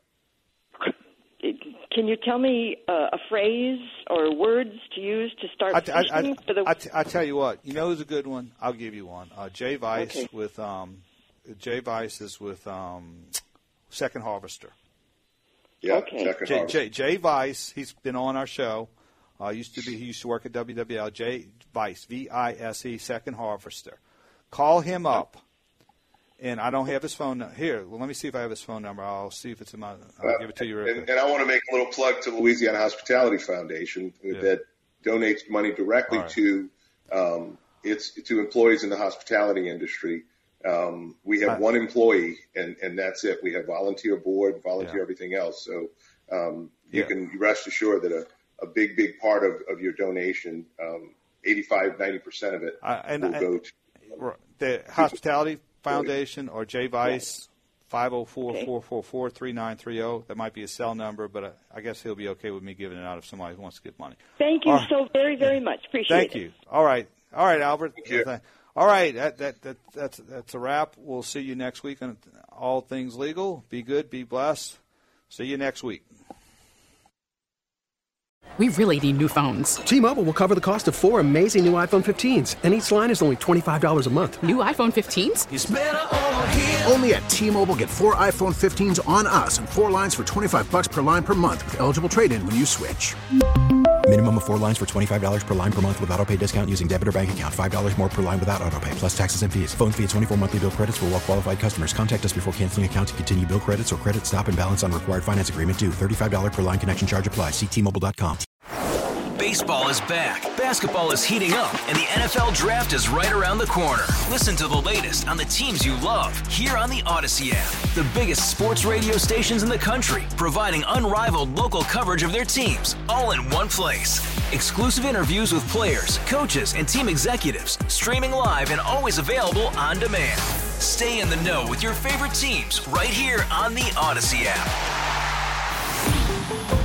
Can you tell me uh, a phrase or words to use to start I, I, I, pushing for the? I, t- I tell you what, you know who's a good one? I'll give you one. Uh, Jay Weiss Okay. with um, Jay Weiss is with um, Second Harvester. Yeah, Okay. Second Jay, Harvester. Jay, Jay Weiss, he's been on our show. Uh, used to be he used to work at W W L. Jay Weiss, V I S E, Second Harvester. Call him up. And I don't have his phone number. Here, well, let me see if I have his phone number. I'll see if it's in my – I'll Uh, give it to you real and, quick. and I want to make a little plug to Louisiana Hospitality Foundation Yeah. that donates money directly All right. to um, it's to employees in the hospitality industry. Um, we have Hi. one employee, and, and that's it. We have volunteer board, volunteer Yeah. everything else. So um, you Yeah. can rest assured that a, a big, big part of, of your donation, um, eighty-five, ninety percent of it I- and- will and- go to Right. The Hospitality Foundation or Jay Weiss, five oh four, four four four, three nine three oh. That might be a cell number, but I, I guess he'll be okay with me giving it out if somebody wants to give money. Thank you All right. so very, very much. Appreciate Thank it. you. All right. All right, Albert. you. Th- All right. That, that, that, that's, that's a wrap. We'll see you next week on All Things Legal. Be good. Be blessed. See you next week. We really need new phones. T-Mobile will cover the cost of four amazing new iPhone fifteens, and each line is only twenty-five dollars a month. New iPhone fifteens? Only at T-Mobile, get four iPhone fifteens on us and four lines for twenty-five bucks per line per month with eligible trade-in when you switch. Minimum of four lines for twenty-five dollars per line per month with autopay discount using debit or bank account. five dollars more per line without autopay, plus taxes and fees. Phone fee at twenty-four monthly bill credits for well-qualified customers. Contact us before canceling account to continue bill credits or credit stop and balance on required finance agreement due. thirty-five dollars per line connection charge applies. See T Mobile dot com. Baseball is back, basketball is heating up, and the N F L Draft is right around the corner. Listen to the latest on the teams you love here on the Odyssey app. The biggest sports radio stations in the country, providing unrivaled local coverage of their teams, all in one place. Exclusive interviews with players, coaches, and team executives, streaming live and always available on demand. Stay in the know with your favorite teams right here on the Odyssey app.